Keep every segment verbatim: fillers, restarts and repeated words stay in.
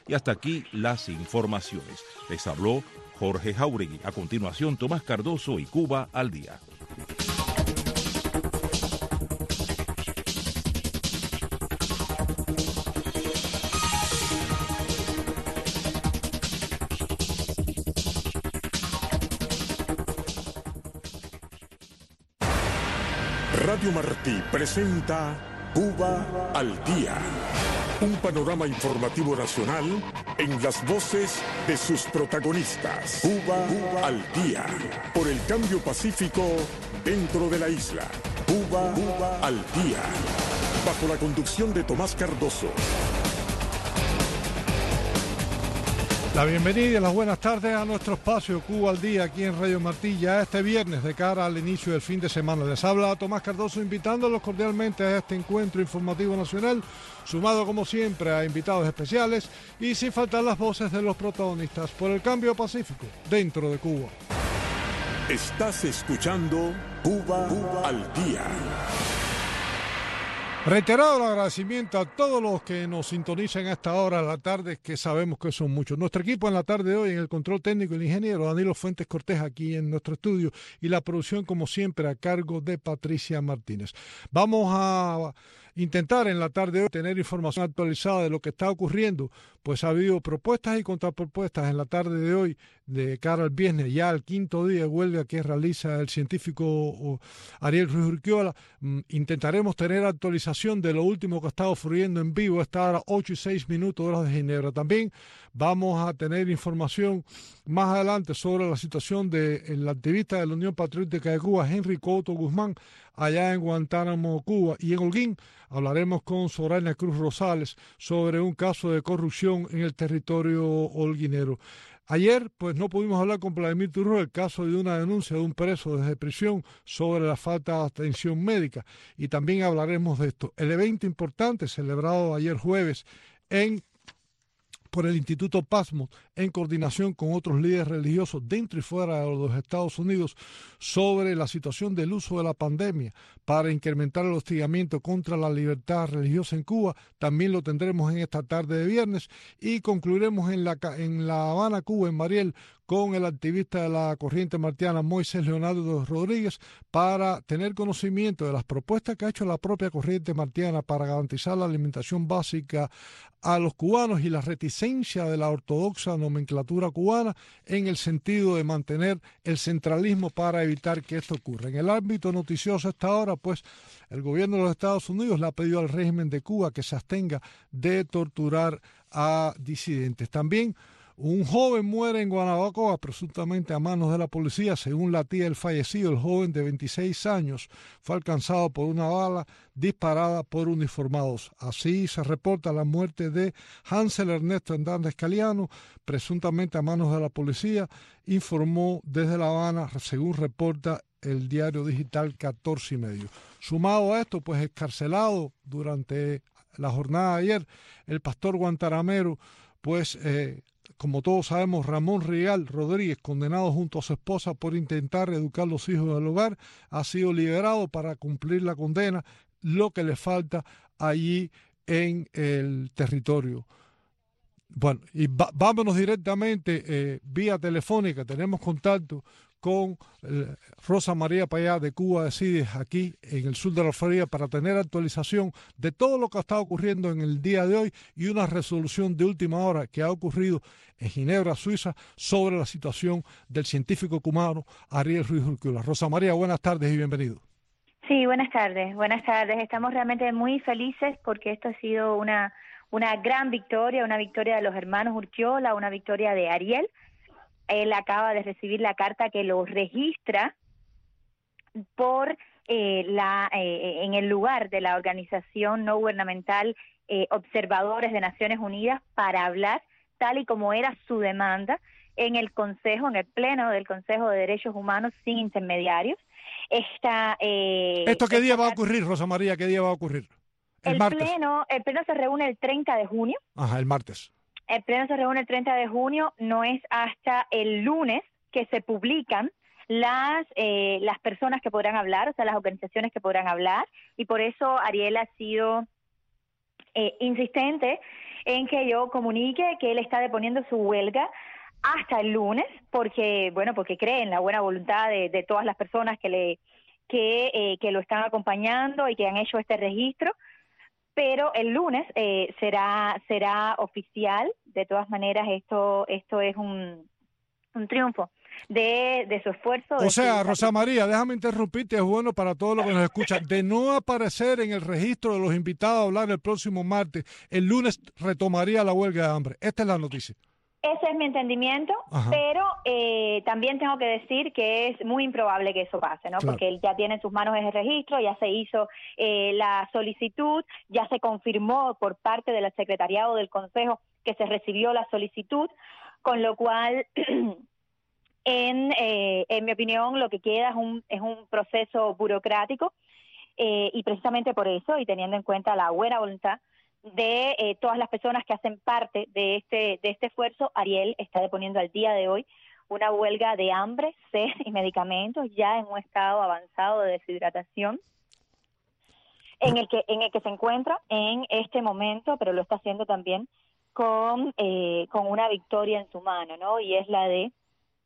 Y hasta aquí las informaciones. Les habló Jorge Jauregui. A continuación, Tomás Cardoso y Cuba al Día. Radio Martí presenta Cuba al Día, un panorama informativo nacional en las voces de sus protagonistas. Cuba, Cuba al Día, por el cambio pacífico dentro de la isla. Cuba, Cuba al Día, bajo la conducción de Tomás Cardoso. La bienvenida y las buenas tardes a nuestro espacio Cuba al Día aquí en Radio Martí, ya este viernes de cara al inicio del fin de semana. Les habla Tomás Cardoso invitándolos cordialmente a este encuentro informativo nacional, sumado como siempre a invitados especiales y sin faltar las voces de los protagonistas por el cambio pacífico dentro de Cuba. Estás escuchando Cuba, Cuba al Día. Reiterado el agradecimiento a todos los que nos sintonizan a esta hora de la tarde, que sabemos que son muchos. Nuestro equipo en la tarde de hoy, en el control técnico, el ingeniero Danilo Fuentes Cortés aquí en nuestro estudio y la producción, como siempre, a cargo de Patricia Martínez. Vamos a intentar en la tarde de hoy tener información actualizada de lo que está ocurriendo, pues ha habido propuestas y contrapropuestas en la tarde de hoy de cara al viernes, ya al quinto día de huelga que realiza el científico Ariel Ruiz Urquiola. Intentaremos tener actualización de lo último que ha estado ocurriendo en vivo a esta hora, ocho y seis minutos horas de Ginebra. También vamos a tener información más adelante sobre la situación del activista de la Unión Patriótica de Cuba, Henry Couto Guzmán, allá en Guantánamo, Cuba. Y en Holguín hablaremos con Soraya Cruz Rosales sobre un caso de corrupción en el territorio holguinero. Ayer, pues no pudimos hablar con Vladimir Turro el caso de una denuncia de un preso desde prisión sobre la falta de atención médica, y también hablaremos de esto. El evento importante celebrado ayer jueves en por el Instituto Pasmo, en coordinación con otros líderes religiosos dentro y fuera de los Estados Unidos, sobre la situación del uso de la pandemia para incrementar el hostigamiento contra la libertad religiosa en Cuba. También lo tendremos en esta tarde de viernes y concluiremos en la, en La Habana, Cuba, en Mariel, con el activista de la corriente martiana Moisés Leonardo Rodríguez, para tener conocimiento de las propuestas que ha hecho la propia corriente martiana para garantizar la alimentación básica a los cubanos y la reticencia de la ortodoxa nomenclatura cubana en el sentido de mantener el centralismo para evitar que esto ocurra. En el ámbito noticioso hasta ahora, pues el gobierno de los Estados Unidos le ha pedido al régimen de Cuba que se abstenga de torturar a disidentes. También un joven muere en Guanabacoa, presuntamente a manos de la policía. Según la tía del fallecido, el joven de veintiséis años fue alcanzado por una bala disparada por uniformados. Así se reporta la muerte de Hansel Ernesto Hernández Caliano, presuntamente a manos de la policía, informó desde La Habana, según reporta el diario digital catorce y medio. Sumado a esto, pues excarcelado durante la jornada de ayer, el pastor guantanamero, pues eh, como todos sabemos, Ramón Rial Rodríguez, condenado junto a su esposa por intentar educar los hijos del hogar, ha sido liberado para cumplir la condena, lo que le falta allí en el territorio. Bueno, y va, vámonos directamente eh, vía telefónica. Tenemos contacto con eh, Rosa María Payá de Cuba Decides, aquí en el sur de la Florida, para tener actualización de todo lo que está ocurriendo en el día de hoy y una resolución de última hora que ha ocurrido en Ginebra, Suiza, sobre la situación del científico cubano Ariel Ruiz Urquiola. Rosa María, buenas tardes y bienvenido. Sí, buenas tardes, buenas tardes. Estamos realmente muy felices porque esto ha sido una, una gran victoria, una victoria de los hermanos Urquiola, una victoria de Ariel. Él acaba de recibir la carta que lo registra por eh, la eh, en el lugar de la organización no gubernamental eh, Observadores de Naciones Unidas para hablar, tal y como era su demanda, en el Consejo, en el Pleno del Consejo de Derechos Humanos sin intermediarios. Esta, eh, ¿Esto qué día esta, va a ocurrir, Rosa María? ¿Qué día va a ocurrir? El, el martes. Pleno, el Pleno se reúne el treinta de junio. Ajá, el martes. El Pleno se reúne el treinta de junio, no es hasta el lunes que se publican las eh, las personas que podrán hablar, o sea, las organizaciones que podrán hablar, y por eso Ariel ha sido eh, insistente en que yo comunique que él está deponiendo su huelga hasta el lunes, porque, bueno, porque cree en la buena voluntad de, de todas las personas que le que, eh, que lo están acompañando y que han hecho este registro, pero el lunes eh, será será oficial. De todas maneras, esto esto es un, un triunfo de, de su esfuerzo. O sea, Rosa María, déjame interrumpirte, es bueno para todos los que nos escuchan, de no aparecer en el registro de los invitados a hablar el próximo martes, el lunes retomaría la huelga de hambre. Esta es la noticia. Ese es mi entendimiento, Ajá. pero eh, también tengo que decir que es muy improbable que eso pase, ¿no? Claro. Porque él ya tiene en sus manos ese registro, ya se hizo eh, la solicitud, ya se confirmó por parte del secretariado del Consejo que se recibió la solicitud, con lo cual, en, eh, en mi opinión, lo que queda es un, es un proceso burocrático eh, y precisamente por eso, y teniendo en cuenta la buena voluntad de eh, todas las personas que hacen parte de este de este esfuerzo, Ariel está deponiendo al día de hoy una huelga de hambre, sed y medicamentos, ya en un estado avanzado de deshidratación, en el que en el que se encuentra en este momento, pero lo está haciendo también con eh, con una victoria en su mano, ¿no? Y es la de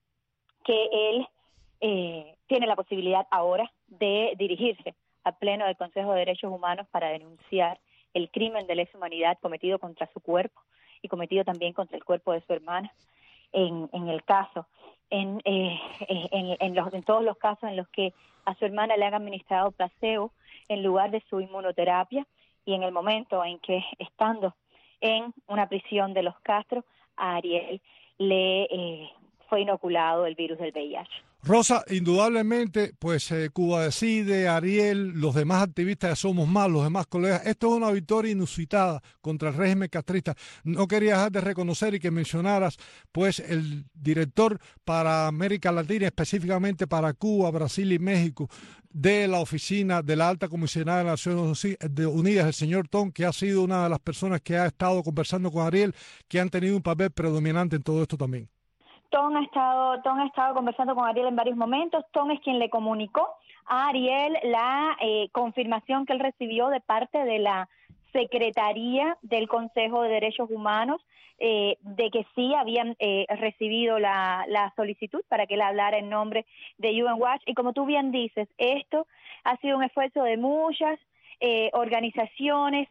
que él eh, tiene la posibilidad ahora de dirigirse al Pleno del Consejo de Derechos Humanos para denunciar el crimen de lesa humanidad cometido contra su cuerpo y cometido también contra el cuerpo de su hermana en, en el caso, en, eh, en, en, los, en todos los casos en los que a su hermana le han administrado placebo en lugar de su inmunoterapia, y en el momento en que, estando en una prisión de Los Castros, a Ariel le eh, fue inoculado el virus del V I H. Rosa, indudablemente, pues eh, Cuba Decide, Ariel, los demás activistas de Somos Más, los demás colegas, esto es una victoria inusitada contra el régimen castrista. No quería dejar de reconocer y que mencionaras, pues, el director para América Latina, específicamente para Cuba, Brasil y México, de la oficina de la Alta Comisionada de las Naciones Unidas, el señor Tom, que ha sido una de las personas que ha estado conversando con Ariel, que han tenido un papel predominante en todo esto también. Tom ha estado, Tom ha estado conversando con Ariel en varios momentos. Tom es quien le comunicó a Ariel la eh, confirmación que él recibió de parte de la Secretaría del Consejo de Derechos Humanos eh, de que sí habían eh, recibido la, la solicitud para que él hablara en nombre de U N Watch. Y como tú bien dices, esto ha sido un esfuerzo de muchas eh, organizaciones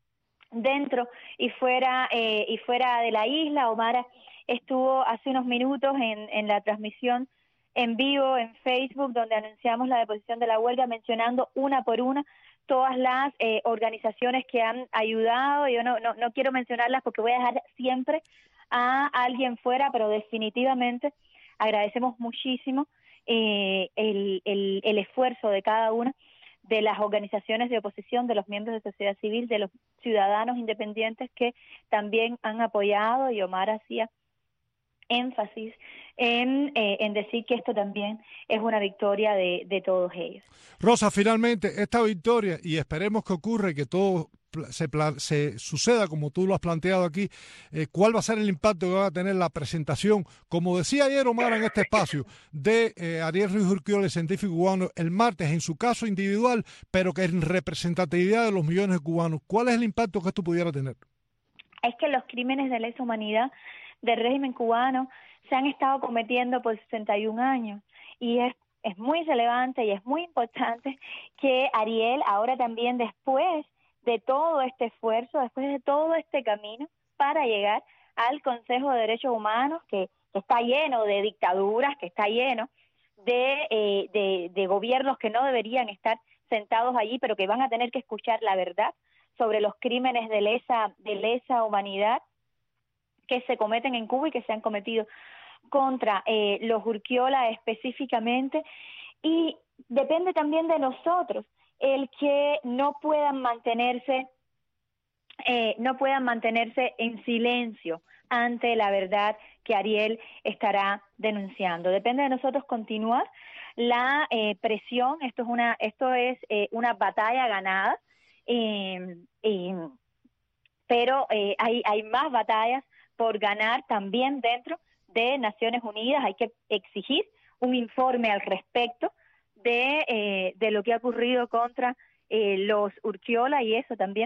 dentro y fuera eh, y fuera de la isla. Omar estuvo hace unos minutos en, en la transmisión en vivo en Facebook, donde anunciamos la deposición de la huelga, mencionando una por una todas las eh, organizaciones que han ayudado. Yo no, no, no quiero mencionarlas porque voy a dejar siempre a alguien fuera, pero definitivamente agradecemos muchísimo eh, el, el, el esfuerzo de cada una de las organizaciones de oposición, de los miembros de sociedad civil, de los ciudadanos independientes que también han apoyado, y Omar hacía énfasis en, eh, en decir que esto también es una victoria de, de todos ellos. Rosa, finalmente, esta victoria, y esperemos que ocurra y que todo se, se suceda como tú lo has planteado aquí, eh, ¿cuál va a ser el impacto que va a tener la presentación, como decía ayer Omar en este espacio, de eh, Ariel Ruiz Urquiola, el científico cubano, el martes en su caso individual, pero que en representatividad de los millones de cubanos? ¿Cuál es el impacto que esto pudiera tener? Es que los crímenes de lesa humanidad del régimen cubano se han estado cometiendo por sesenta y un años, y es, es muy relevante y es muy importante que Ariel ahora también, después de todo este esfuerzo, después de todo este camino para llegar al Consejo de Derechos Humanos, que, que está lleno de dictaduras, que está lleno de, eh, de, de gobiernos que no deberían estar sentados allí, pero que van a tener que escuchar la verdad sobre los crímenes de lesa, de lesa humanidad que se cometen en Cuba y que se han cometido contra eh, los Urquiola específicamente. Y depende también de nosotros el que no puedan mantenerse eh, no puedan mantenerse en silencio ante la verdad que Ariel estará denunciando. Depende de nosotros continuar la eh, presión. Esto es una esto es eh, una batalla ganada, eh, eh, pero eh, hay hay más batallas por ganar también dentro de Naciones Unidas. Hay que exigir un informe al respecto de, eh, de lo que ha ocurrido contra eh, los Urquiola, y eso también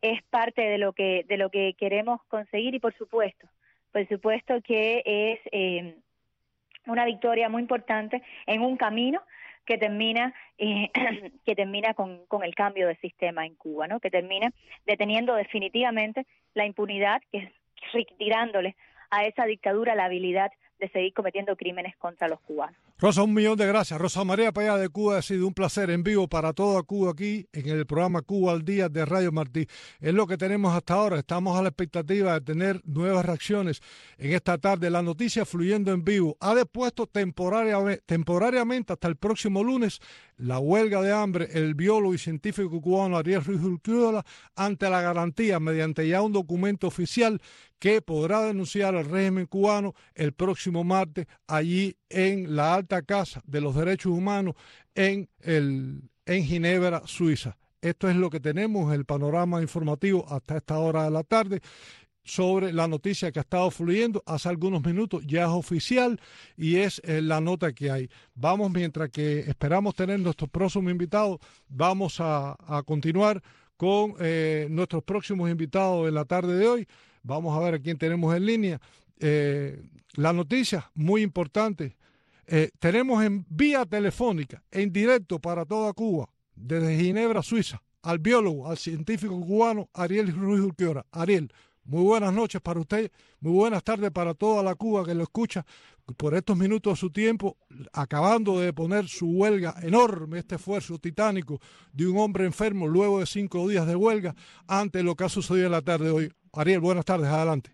es parte de lo que de lo que queremos conseguir y por supuesto, por supuesto que es eh, una victoria muy importante en un camino que termina eh, que termina con, con el cambio de sistema en Cuba, ¿no? Que termina deteniendo definitivamente la impunidad, que es retirándole a esa dictadura la habilidad de seguir cometiendo crímenes contra los cubanos. Rosa, un millón de gracias. Rosa María Payá de Cuba, ha sido un placer en vivo para toda Cuba aquí en el programa Cuba al Día de Radio Martí. Es lo que tenemos hasta ahora. Estamos a la expectativa de tener nuevas reacciones en esta tarde. La noticia fluyendo en vivo ha depuesto temporariamente, temporariamente hasta el próximo lunes la huelga de hambre el biólogo y científico cubano Ariel Ruiz Urquiola ante la garantía mediante ya un documento oficial que podrá denunciar al régimen cubano el próximo martes allí en la Alta Casa de los Derechos Humanos en, el, en Ginebra, Suiza. Esto es lo que tenemos, el panorama informativo hasta esta hora de la tarde sobre la noticia que ha estado fluyendo hace algunos minutos, ya es oficial y es eh, la nota que hay. Vamos, mientras que esperamos tener nuestros próximos invitados, vamos a, a continuar con eh, nuestros próximos invitados en la tarde de hoy. Vamos a ver a quién tenemos en línea. Eh, la noticia muy importante, eh, tenemos en vía telefónica, en directo para toda Cuba, desde Ginebra, Suiza, al biólogo, al científico cubano Ariel Ruiz Urquiola. Ariel, muy buenas noches para usted, muy buenas tardes para toda la Cuba que lo escucha por estos minutos de su tiempo, acabando de poner su huelga enorme, este esfuerzo titánico de un hombre enfermo luego de cinco días de huelga ante lo que ha sucedido en la tarde de hoy. Ariel, buenas tardes, adelante.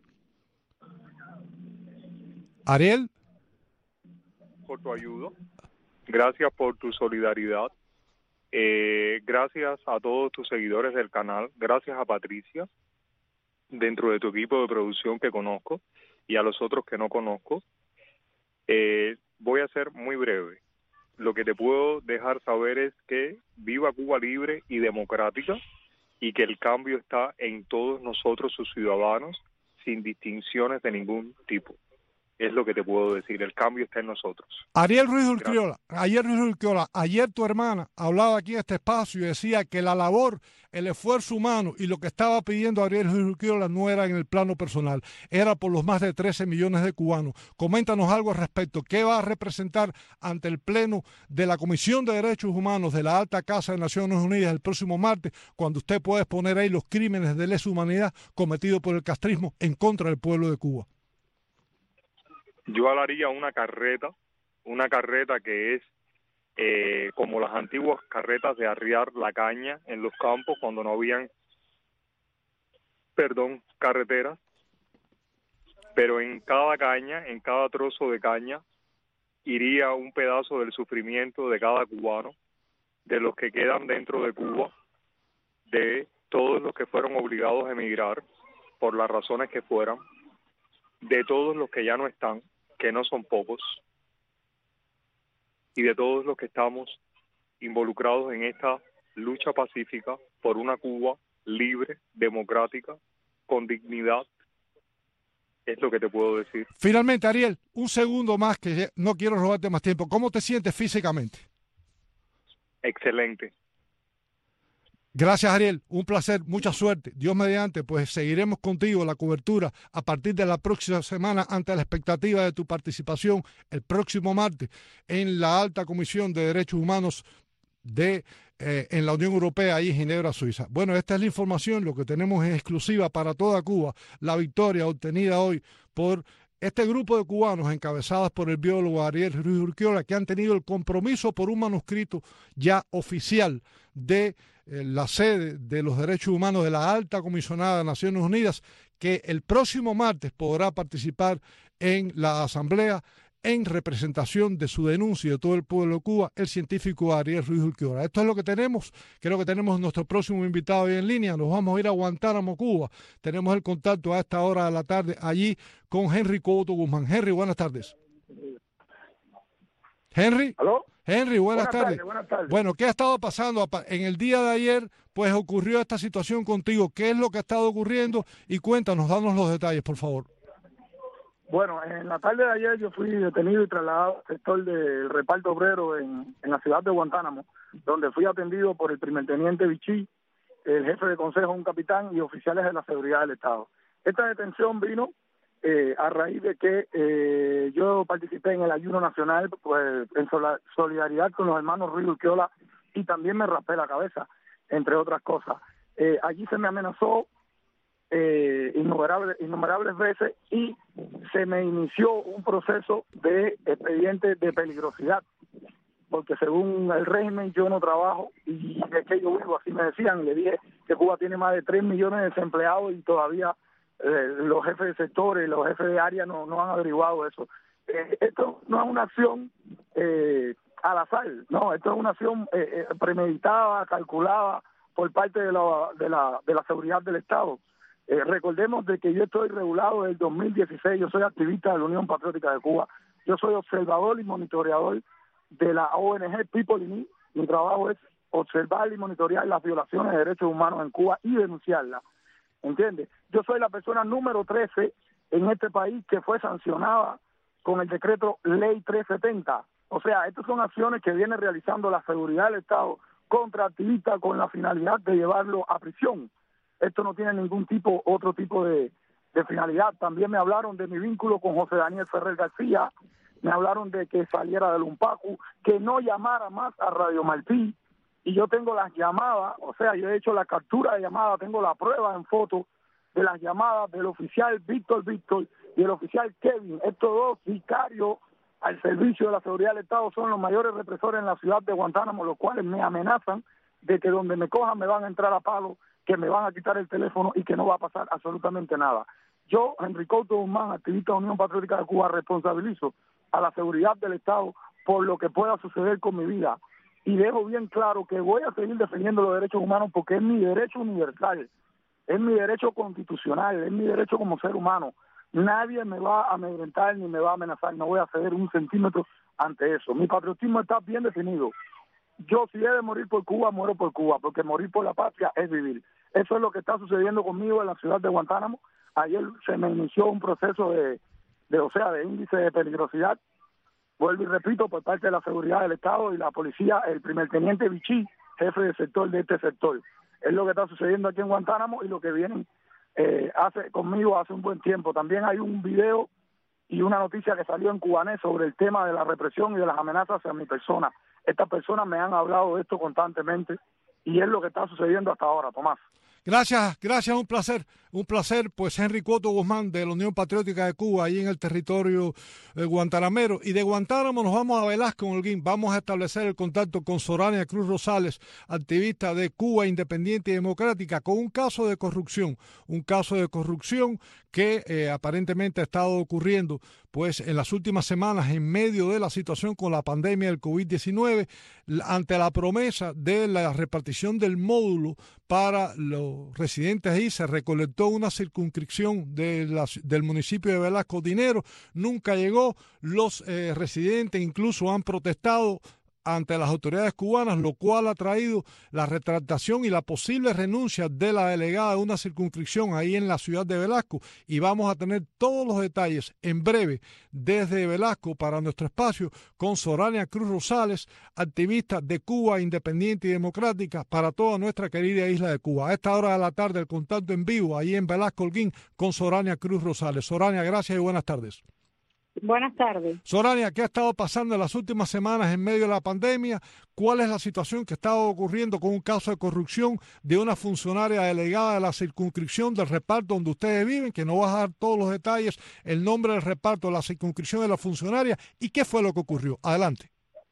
Ariel. Por tu ayuda, gracias por tu solidaridad, eh, gracias a todos tus seguidores del canal, gracias a Patricia, dentro de tu equipo de producción que conozco, y a los otros que no conozco. Eh, voy a ser muy breve. Lo que te puedo dejar saber es que viva Cuba libre y democrática, y que el cambio está en todos nosotros, sus ciudadanos, sin distinciones de ningún tipo. Es lo que te puedo decir, el cambio está en nosotros. Ariel Ruiz Urquiola, ayer Ruiz Urquiola, ayer tu hermana hablaba aquí en este espacio y decía que la labor, el esfuerzo humano y lo que estaba pidiendo Ariel Ruiz Urquiola no era en el plano personal, era por los más de trece millones de cubanos. Coméntanos algo al respecto. ¿Qué va a representar ante el Pleno de la Comisión de Derechos Humanos de la Alta Casa de Naciones Unidas el próximo martes, cuando usted pueda exponer ahí los crímenes de lesa humanidad cometidos por el castrismo en contra del pueblo de Cuba? Yo hablaría una carreta, una carreta que es eh, como las antiguas carretas de arriar la caña en los campos cuando no habían, perdón, carreteras, pero en cada caña, en cada trozo de caña, iría un pedazo del sufrimiento de cada cubano, de los que quedan dentro de Cuba, de todos los que fueron obligados a emigrar por las razones que fueran, de todos los que ya no están, que no son pocos, y de todos los que estamos involucrados en esta lucha pacífica por una Cuba libre, democrática, con dignidad. Es lo que te puedo decir. Finalmente, Ariel, un segundo más, que no quiero robarte más tiempo. ¿Cómo te sientes físicamente? Excelente. Gracias, Ariel, un placer, mucha suerte. Dios mediante, pues seguiremos contigo la cobertura a partir de la próxima semana ante la expectativa de tu participación el próximo martes en la Alta Comisión de Derechos Humanos de eh, en la Unión Europea, ahí en Ginebra, Suiza. Bueno, esta es la información, lo que tenemos en exclusiva para toda Cuba, la victoria obtenida hoy por este grupo de cubanos encabezados por el biólogo Ariel Ruiz Urquiola, que han tenido el compromiso por un manuscrito ya oficial de eh, la sede de los derechos humanos de la Alta Comisionada de Naciones Unidas, que el próximo martes podrá participar en la Asamblea en representación de su denuncia y de todo el pueblo de Cuba, el científico Ariel Ruiz Urquiola. Esto es lo que tenemos. Creo que tenemos nuestro próximo invitado hoy en línea. Nos vamos a ir a Guantánamo, Cuba. Tenemos el contacto a esta hora de la tarde allí con Henry Couto Guzmán. Henry, buenas tardes. Henry. ¿Aló? Henry, buenas, buenas tardes. tardes. Buenas tardes. Bueno, ¿qué ha estado pasando? En el día de ayer, pues ocurrió esta situación contigo. ¿Qué es lo que ha estado ocurriendo? Y cuéntanos, danos los detalles, por favor. Bueno, en la tarde de ayer yo fui detenido y trasladado al sector del reparto obrero en, en la ciudad de Guantánamo, donde fui atendido por el primer teniente Vichy el jefe de consejo, un capitán y oficiales de la seguridad del Estado. Esta detención vino eh, a raíz de que eh, yo participé en el ayuno nacional pues, en solidaridad con los hermanos Ruiz Urquiola y también me raspé la cabeza, entre otras cosas. Eh, allí se me amenazó eh, innumerables, innumerables veces y se me inició un proceso de expediente de peligrosidad, porque según el régimen yo no trabajo y de que yo vivo, así me decían, le dije que Cuba tiene más de tres millones de desempleados y todavía eh, los jefes de sectores, los jefes de área no, no han averiguado eso. Eh, esto no es una acción eh, al azar, no, esto es una acción eh, eh, premeditada, calculada por parte de la, de la, de la seguridad del Estado. Eh, recordemos de que yo estoy regulado desde el dos mil dieciséis, yo soy activista de la Unión Patriótica de Cuba, yo soy observador y monitoreador de la O N G People in Need. Mi trabajo es observar y monitorear las violaciones de derechos humanos en Cuba y denunciarlas, ¿entiendes? Yo soy la persona número trece en este país que fue sancionada con el decreto Ley trescientos setenta. O sea, estas son acciones que viene realizando la seguridad del Estado contra activistas con la finalidad de llevarlo a prisión. Esto no tiene ningún tipo, otro tipo de, de finalidad. También me hablaron de mi vínculo con José Daniel Ferrer García, me hablaron de que saliera del Unpacu, que no llamara más a Radio Martí, y yo tengo las llamadas, o sea, yo he hecho la captura de llamada, tengo la prueba en foto de las llamadas del oficial Víctor Víctor y el oficial Kevin. Estos dos sicarios al servicio de la seguridad del Estado son los mayores represores en la ciudad de Guantánamo, los cuales me amenazan de que donde me cojan me van a entrar a palo, que me van a quitar el teléfono y que no va a pasar absolutamente nada. Yo, Henry Couto Guzmán, activista de Unión Patriótica de Cuba, responsabilizo a la seguridad del Estado por lo que pueda suceder con mi vida. Y dejo bien claro que voy a seguir defendiendo los derechos humanos porque es mi derecho universal, es mi derecho constitucional, es mi derecho como ser humano. Nadie me va a amedrentar ni me va a amenazar, no voy a ceder un centímetro ante eso. Mi patriotismo está bien definido. Yo, si he de morir por Cuba, muero por Cuba, porque morir por la patria es vivir. Eso es lo que está sucediendo conmigo en la ciudad de Guantánamo. Ayer se me inició un proceso de, de o sea, de índice de peligrosidad. Vuelvo y repito, por parte de la seguridad del Estado y la policía, el primer teniente Vichy, jefe de sector de este sector. Es lo que está sucediendo aquí en Guantánamo y lo que vienen eh, hace conmigo hace un buen tiempo. También hay un video y una noticia que salió en Cubanés sobre el tema de la represión y de las amenazas hacia mi persona. Estas personas me han hablado de esto constantemente y es lo que está sucediendo hasta ahora, Tomás. Gracias, gracias, un placer, un placer, pues Henry Couto Guzmán de la Unión Patriótica de Cuba, ahí en el territorio eh, guantanamero, y de Guantánamo nos vamos a Velasco, Holguín, vamos a establecer el contacto con Sorania Cruz Rosales, activista de Cuba Independiente y Democrática, con un caso de corrupción, un caso de corrupción que eh, aparentemente ha estado ocurriendo pues en las últimas semanas en medio de la situación con la pandemia del COVID diecinueve, ante la promesa de la repartición del módulo para los residentes ahí, se recolectó una circunscripción de la, del municipio de Velasco dinero, nunca llegó, los eh, residentes incluso han protestado ante las autoridades cubanas, lo cual ha traído la retractación y la posible renuncia de la delegada de una circunscripción ahí en la ciudad de Velasco, y vamos a tener todos los detalles en breve desde Velasco para nuestro espacio con Sorania Cruz Rosales, activista de Cuba Independiente y Democrática para toda nuestra querida isla de Cuba. A esta hora de la tarde el contacto en vivo ahí en Velasco, Holguín, con Sorania Cruz Rosales. Sorania, gracias y buenas tardes. Buenas tardes. Sorania, ¿qué ha estado pasando en las últimas semanas en medio de la pandemia? ¿Cuál es la situación que está ocurriendo con un caso de corrupción de una funcionaria delegada de la circunscripción del reparto donde ustedes viven, que no vas a dar todos los detalles, el nombre del reparto, la circunscripción de la funcionaria y qué fue lo que ocurrió? Adelante.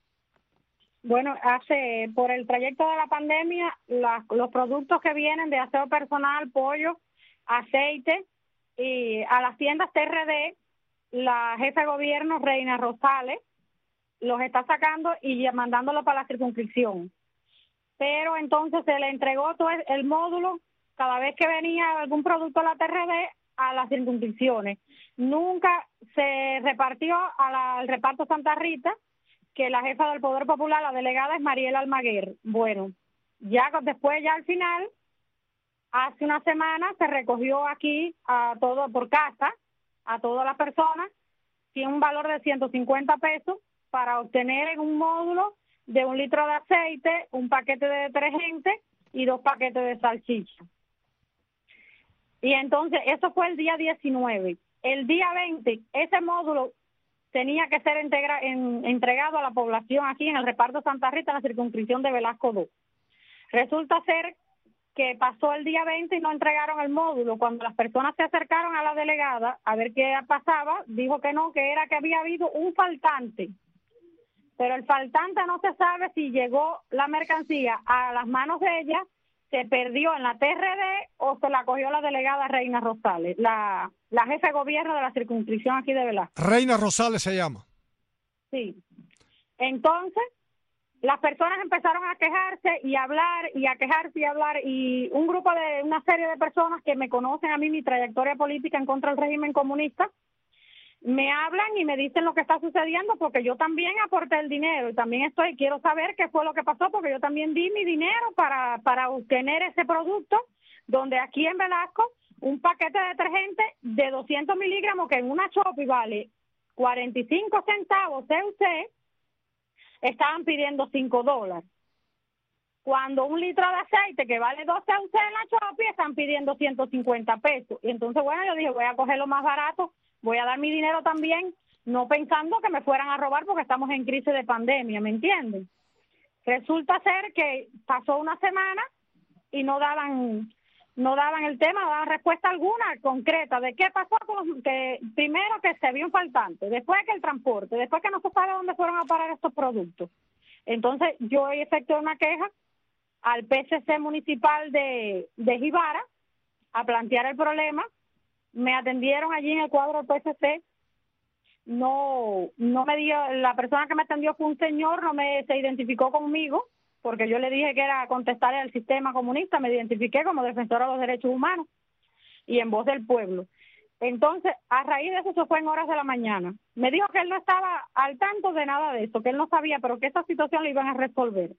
Bueno, hace por el trayecto de la pandemia, la, los productos que vienen de aseo personal, pollo, aceite y a las tiendas T R D, la jefa de gobierno, Reina Rosales, los está sacando y mandándolo para la circunscripción. Pero entonces se le entregó todo el módulo cada vez que venía algún producto a la T R D a las circunscripciones. Nunca se repartió a la, al reparto Santa Rita, que la jefa del Poder Popular, la delegada, es Mariela Almaguer. Bueno, ya después, ya al final, hace una semana se recogió aquí a todo por casa, a todas las personas, tiene un valor de ciento cincuenta pesos para obtener en un módulo de un litro de aceite, un paquete de detergente y dos paquetes de salchicha. Y entonces, eso fue el día diecinueve. El día veinte, ese módulo tenía que ser integra- en, entregado a la población aquí en el reparto Santa Rita, en la circunscripción de Velasco dos. Resulta ser que pasó el día veinte y no entregaron el módulo. Cuando las personas se acercaron a la delegada a ver qué pasaba, dijo que no, que era que había habido un faltante. Pero el faltante no se sabe si llegó la mercancía a las manos de ella, se perdió en la T R D o se la cogió la delegada Reina Rosales, la, la jefe de gobierno de la circunscripción aquí de Velasco. Reina Rosales se llama. Sí. Entonces, las personas empezaron a quejarse y a hablar y a quejarse y a hablar, y un grupo de, una serie de personas que me conocen a mí, mi trayectoria política en contra del régimen comunista, me hablan y me dicen lo que está sucediendo, porque yo también aporté el dinero y también estoy, quiero saber qué fue lo que pasó, porque yo también di mi dinero para, para obtener ese producto, donde aquí en Velasco un paquete de detergente de doscientos miligramos que en una Shopee vale cuarenta y cinco centavos C U C, estaban pidiendo cinco dólares. Cuando un litro de aceite que vale dos C U C en la Shopee están pidiendo ciento cincuenta pesos. Y entonces, bueno, yo dije, voy a coger lo más barato, voy a dar mi dinero también, no pensando que me fueran a robar porque estamos en crisis de pandemia, ¿me entienden? Resulta ser que pasó una semana y no daban no daban el tema, no daban respuesta alguna concreta de qué pasó con los, que primero que se vio un faltante, después que el transporte, después que no se sabe dónde fueron a parar estos productos. Entonces yo efectué una queja al P C C municipal de, de Jibara a plantear el problema. Me atendieron allí en el cuadro del P C C, no no me dio, la persona que me atendió fue un señor, no me se identificó conmigo, porque yo le dije que era contestarle al sistema comunista, me identifiqué como defensora de los derechos humanos y en voz del pueblo. Entonces, a raíz de eso, eso fue en horas de la mañana. Me dijo que él no estaba al tanto de nada de eso, que él no sabía, pero que esa situación la iban a resolver.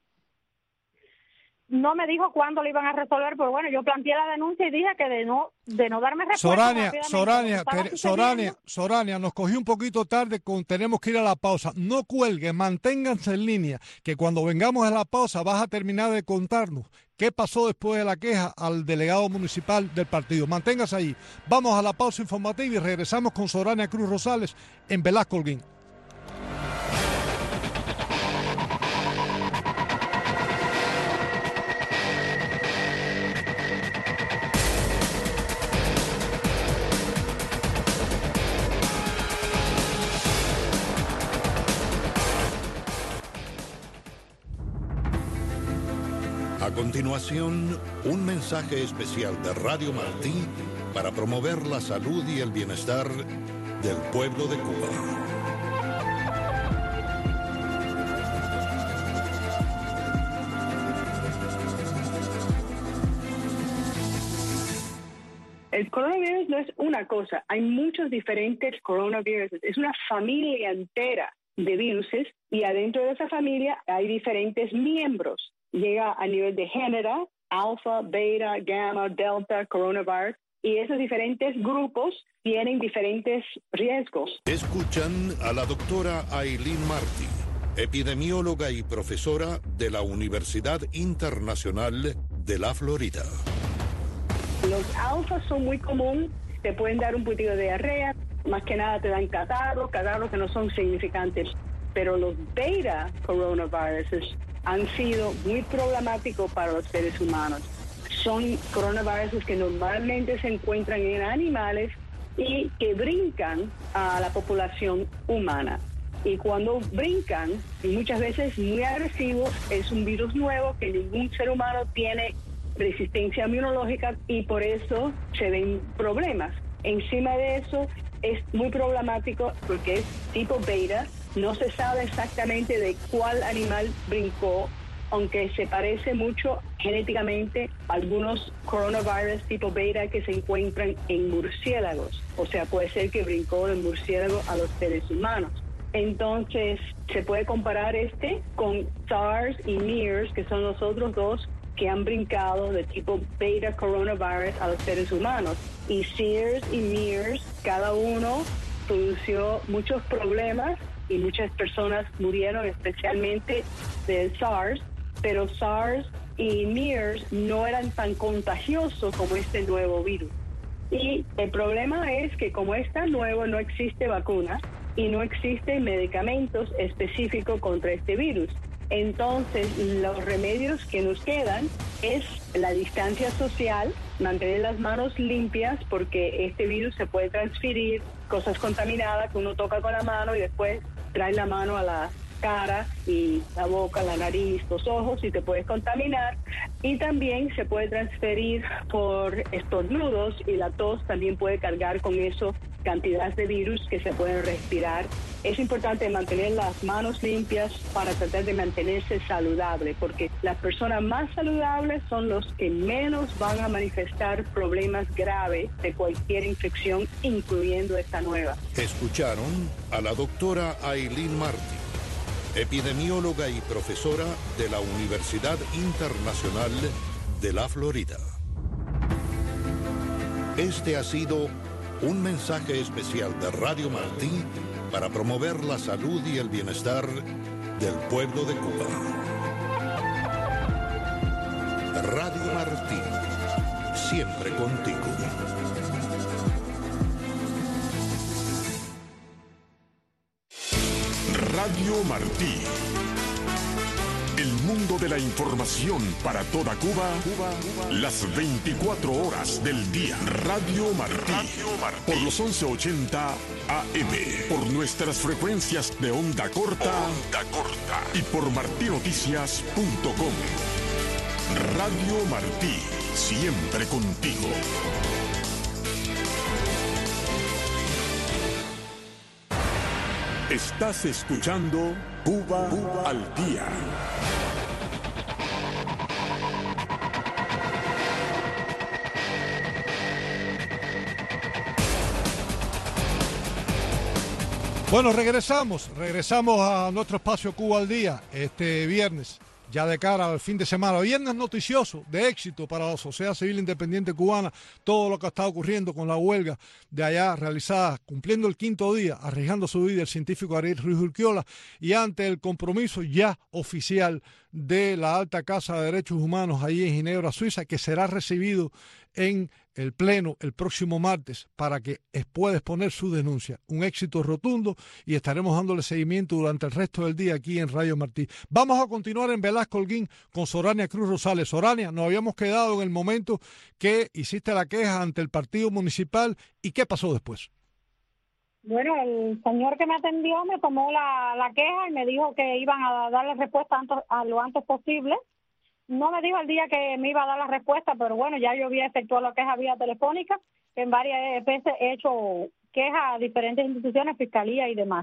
No me dijo cuándo lo iban a resolver, pero bueno, yo planteé la denuncia y dije que de no de no darme respuesta. Sorania, Sorania, Sorania, Sorania, nos cogió un poquito tarde, con, tenemos que ir a la pausa. No cuelguen, manténganse en línea, que cuando vengamos a la pausa vas a terminar de contarnos qué pasó después de la queja al delegado municipal del partido. Manténgase ahí. Vamos a la pausa informativa y regresamos con Sorania Cruz Rosales en Velasco Holguín. A continuación, un mensaje especial de Radio Martí para promover la salud y el bienestar del pueblo de Cuba. El coronavirus no es una cosa, hay muchos diferentes coronavirus, es una familia entera de viruses y adentro de esa familia hay diferentes miembros. Llega a nivel de género, alfa, beta, gamma, delta, coronavirus, y esos diferentes grupos tienen diferentes riesgos. Escuchan a la doctora Aileen Martí, epidemióloga y profesora de la Universidad Internacional de la Florida. Los alfas son muy comunes, te pueden dar un poquito de diarrea, más que nada te dan catarros, catarros que no son significantes, pero los beta coronaviruses han sido muy problemáticos para los seres humanos. Son coronavirus que normalmente se encuentran en animales y que brincan a la población humana. Y cuando brincan, y muchas veces muy agresivos, es un virus nuevo que ningún ser humano tiene resistencia inmunológica y por eso se ven problemas. Encima de eso, es muy problemático porque es tipo beta. No se sabe exactamente de cuál animal brincó, aunque se parece mucho genéticamente a algunos coronavirus tipo beta que se encuentran en murciélagos. O sea, puede ser que brincó del murciélago a los seres humanos. Entonces, se puede comparar este con SARS y MERS, que son los otros dos que han brincado de tipo beta coronavirus a los seres humanos. Y SARS y MERS, cada uno produjo muchos problemas y muchas personas murieron, especialmente del SARS, pero SARS y MERS no eran tan contagiosos como este nuevo virus. Y el problema es que como es tan nuevo, no existe vacuna y no existen medicamentos específicos contra este virus. Entonces, los remedios que nos quedan es la distancia social, mantener las manos limpias, porque este virus se puede transferir, cosas contaminadas que uno toca con la mano y después trae la mano a la cara y la boca, la nariz, los ojos y te puedes contaminar. Y también se puede transferir por estornudos y la tos también puede cargar con eso cantidades de virus que se pueden respirar. Es importante mantener las manos limpias para tratar de mantenerse saludable, porque las personas más saludables son los que menos van a manifestar problemas graves de cualquier infección, incluyendo esta nueva. Escucharon a la doctora Aileen Martí, epidemióloga y profesora de la Universidad Internacional de la Florida. Este ha sido un mensaje especial de Radio Martí para promover la salud y el bienestar del pueblo de Cuba. Radio Martí, siempre contigo. Radio Martí. El mundo de la información para toda Cuba, Cuba, Cuba, las veinticuatro horas del día. Radio Martí. Radio Martí. Por los once ochenta A M. Por nuestras frecuencias de onda corta. Onda corta. Y por martinoticias punto com. Radio Martí. Siempre contigo. Estás escuchando Cuba, Cuba al día. Bueno, regresamos, regresamos a nuestro espacio Cuba al día este viernes, ya de cara al fin de semana. Viernes noticioso, de éxito para la sociedad civil independiente cubana, todo lo que ha estado ocurriendo con la huelga de allá realizada, cumpliendo el quinto día, arriesgando su vida el científico Ariel Ruiz Urquiola, y ante el compromiso ya oficial de la Alta Casa de Derechos Humanos allí en Ginebra, Suiza, que será recibido en el Pleno el próximo martes para que pueda exponer su denuncia. Un éxito rotundo y estaremos dándole seguimiento durante el resto del día aquí en Radio Martí. Vamos a continuar en Velasco Holguín con Sorania Cruz Rosales. Sorania, nos habíamos quedado en el momento que hiciste la queja ante el partido municipal y ¿qué pasó después? Bueno, el señor que me atendió me tomó la, la queja y me dijo que iban a darle respuesta antes, a lo antes posible. No me dijo el día que me iba a dar la respuesta, pero bueno, ya yo había efectuado la queja vía telefónica. En varias veces he hecho quejas a diferentes instituciones, fiscalía y demás.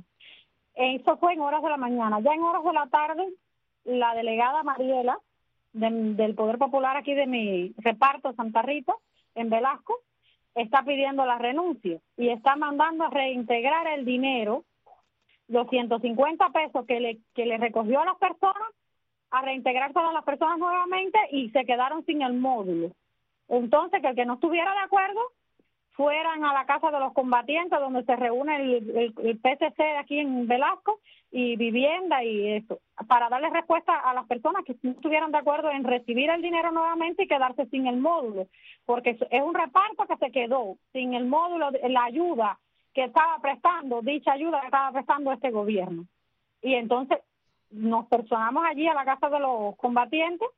Eso fue en horas de la mañana. Ya en horas de la tarde, la delegada Mariela de, del Poder Popular aquí de mi reparto Santa Rita, en Velasco, está pidiendo la renuncia y está mandando a reintegrar el dinero, los ciento cincuenta pesos que le, que le recogió a las personas, a reintegrar todas las personas nuevamente y se quedaron sin el módulo. Entonces, que el que no estuviera de acuerdo fueran a la casa de los combatientes donde se reúne el, el, el P C C aquí en Velasco y vivienda y eso, para darle respuesta a las personas que no estuvieran de acuerdo en recibir el dinero nuevamente y quedarse sin el módulo, porque es un reparto que se quedó sin el módulo, la ayuda que estaba prestando, dicha ayuda que estaba prestando este gobierno. Y entonces nos personamos allí a la casa de los combatientes.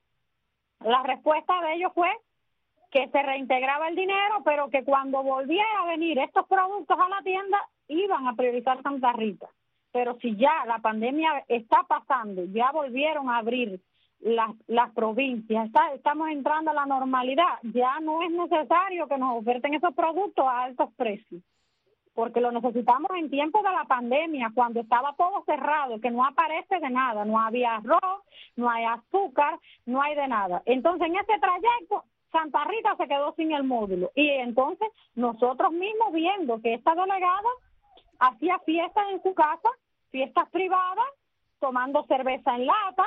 La respuesta de ellos fue que se reintegraba el dinero, pero que cuando volviera a venir estos productos a la tienda iban a priorizar Santa Rita. Pero si ya la pandemia está pasando, ya volvieron a abrir las, las provincias, está, estamos entrando a la normalidad, ya no es necesario que nos oferten esos productos a altos precios, porque lo necesitamos en tiempos de la pandemia, cuando estaba todo cerrado, que no aparece de nada, no había arroz, no hay azúcar, no hay de nada. Entonces, en ese trayecto, Santa Rita se quedó sin el módulo. Y entonces, nosotros mismos viendo que esta delegada hacía fiestas en su casa, fiestas privadas, tomando cerveza en lata,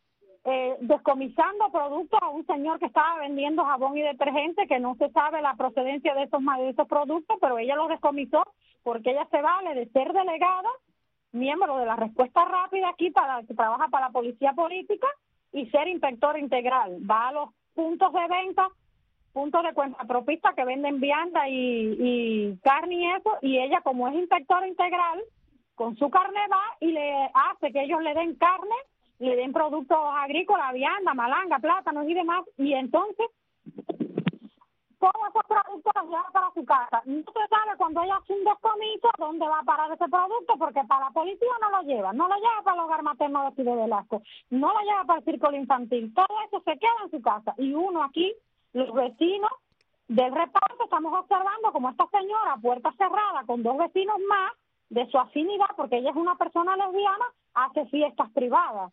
eh, descomisando productos a un señor que estaba vendiendo jabón y detergente, que no se sabe la procedencia de esos, de esos productos, pero ella los descomisó porque ella se vale de ser delegada, miembro de la Respuesta Rápida aquí, para que trabaja para la Policía Política, y ser inspector integral. Va a los puntos de venta, puntos de cuentapropista que venden vianda y, y carne y eso, y ella, como es inspectora integral, con su carne va y le hace que ellos le den carne, le den productos agrícolas, vianda, malanga, plátanos y demás, y entonces todos esos productos los lleva para su casa. No se sabe cuando ella hace un descomiso dónde va a parar ese producto, porque para la policía no lo lleva, no lo lleva para el hogar materno de Cide Velasco, no lo lleva para el círculo infantil, todo eso se queda en su casa. Y uno aquí, los vecinos del reparto, estamos observando como esta señora, puerta cerrada, con dos vecinos más de su afinidad, porque ella es una persona lesbiana, hace fiestas privadas.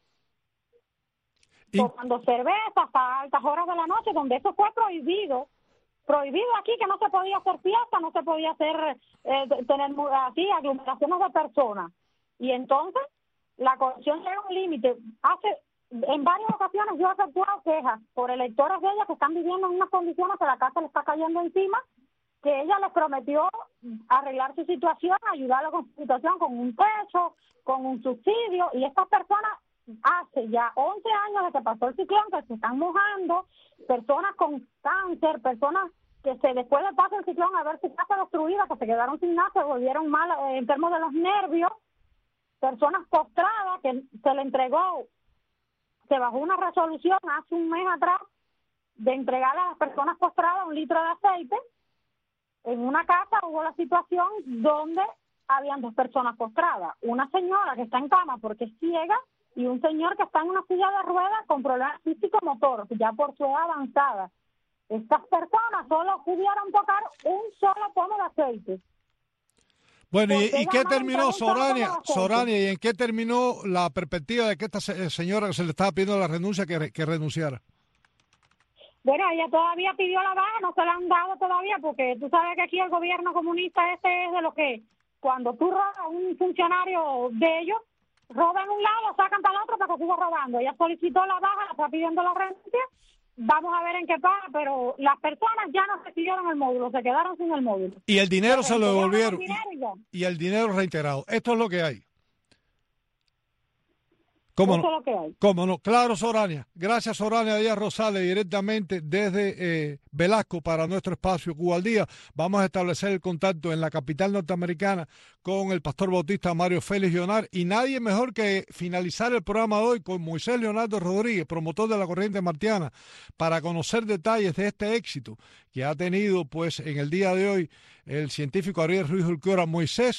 Y tomando cerveza hasta altas horas de la noche, donde eso fue prohibido. Prohibido aquí, que no se podía hacer fiesta, no se podía hacer, eh, tener así aglomeraciones de personas. Y entonces la corrupción llega a un límite. Hace, en varias ocasiones yo he efectuado quejas por electores de ella que están viviendo en unas condiciones que la casa le está cayendo encima, que ella les prometió arreglar su situación, ayudarla con su situación, con un techo, con un subsidio, y estas personas hace ya once años de que pasó el ciclón, que se están mojando, personas con cáncer, personas que se después del paso del ciclón a ver su casa destruida, que se quedaron sin nada, se volvieron mal, eh, enfermos de los nervios, personas postradas, que se le entregó, se bajó una resolución hace un mes atrás de entregar a las personas postradas un litro de aceite. En una casa hubo la situación donde habían dos personas postradas, una señora que está en cama porque es ciega, y un señor que está en una silla de ruedas con problemas físico-motor, ya por su edad avanzada. Estas personas solo pudieron tocar un solo pomo de aceite. Bueno, ¿y, ¿y qué terminó, Sorania? Sorania, ¿y en qué terminó la perspectiva de que esta señora que se le estaba pidiendo la renuncia, que, que renunciara? Bueno, ella todavía pidió la baja, no se la han dado todavía, porque tú sabes que aquí el gobierno comunista este es de lo que, cuando tú robas a un funcionario de ellos, roban un lado, sacan para el otro para que siga robando. Ella solicitó la baja, la está pidiendo la renuncia. Vamos a ver en qué pasa, pero las personas ya no recibieron el módulo, se quedaron sin el módulo. Y el dinero se lo devolvieron. El dinero y, y el dinero reintegrado. Esto es lo que hay. ¿Cómo no? ¿Cómo no? Claro, Sorania. Gracias, Sorania Díaz Rosales, directamente desde eh, Velasco para nuestro espacio Cuba al Día. Vamos a establecer el contacto en la capital norteamericana con el pastor bautista Mario Félix Leonard, y nadie mejor que finalizar el programa de hoy con Moisés Leonardo Rodríguez, promotor de la corriente martiana, para conocer detalles de este éxito que ha tenido pues en el día de hoy el científico Ariel Ruiz Urquiora. Moisés,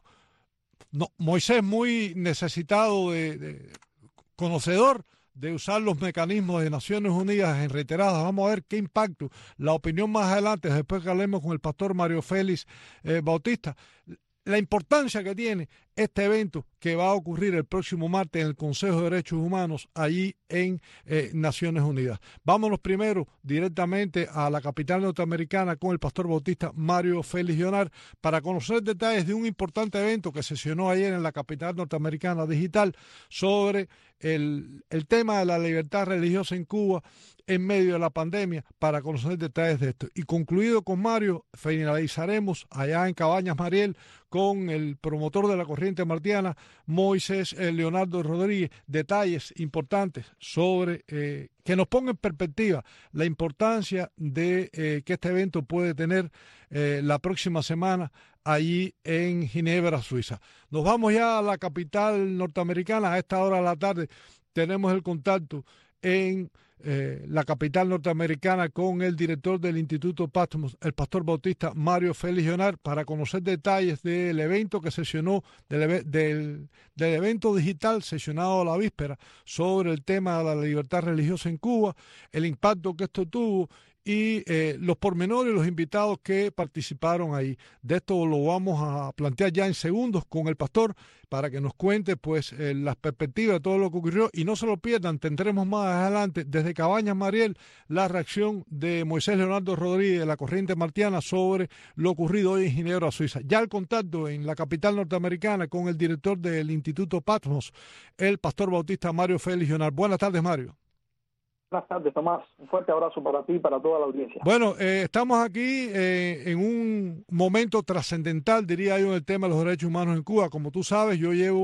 no, Moisés muy necesitado de, de conocedor de usar los mecanismos de Naciones Unidas en reiteradas. Vamos a ver qué impacto, la opinión más adelante, después que hablemos con el pastor Mario Félix eh, Bautista, la importancia que tiene este evento que va a ocurrir el próximo martes en el Consejo de Derechos Humanos allí en eh, Naciones Unidas. Vámonos primero directamente a la capital norteamericana con el pastor bautista Mario Félix Leonard para conocer detalles de un importante evento que sesionó ayer en la capital norteamericana digital sobre el, el tema de la libertad religiosa en Cuba en medio de la pandemia, para conocer detalles de esto. Y concluido con Mario, finalizaremos allá en Cabañas Mariel con el promotor de la corriente martiana, Moisés eh, Leonardo Rodríguez, detalles importantes sobre eh, que nos ponga en perspectiva la importancia de eh, que este evento puede tener eh, la próxima semana allí en Ginebra, Suiza. Nos vamos ya a la capital norteamericana. A esta hora de la tarde tenemos el contacto en Eh, la capital norteamericana con el director del Instituto Patmos, el pastor bautista Mario Félix Leonard, para conocer detalles del evento que sesionó, del, del, del evento digital sesionado a la víspera sobre el tema de la libertad religiosa en Cuba, el impacto que esto tuvo y eh, los pormenores y los invitados que participaron ahí. De esto lo vamos a plantear ya en segundos con el pastor para que nos cuente pues eh, las perspectivas de todo lo que ocurrió, y no se lo pierdan, tendremos más adelante desde Cabañas Mariel la reacción de Moisés Leonardo Rodríguez de la corriente martiana sobre lo ocurrido hoy en Ginebra, Suiza. Ya el contacto en la capital norteamericana con el director del Instituto Patmos, el pastor bautista Mario Félix Leonard. Buenas tardes, Mario. Buenas tardes, Tomás. Un fuerte abrazo para ti y para toda la audiencia. Bueno, eh, estamos aquí eh, en un momento trascendental, diría yo, en el tema de los derechos humanos en Cuba. Como tú sabes, yo llevo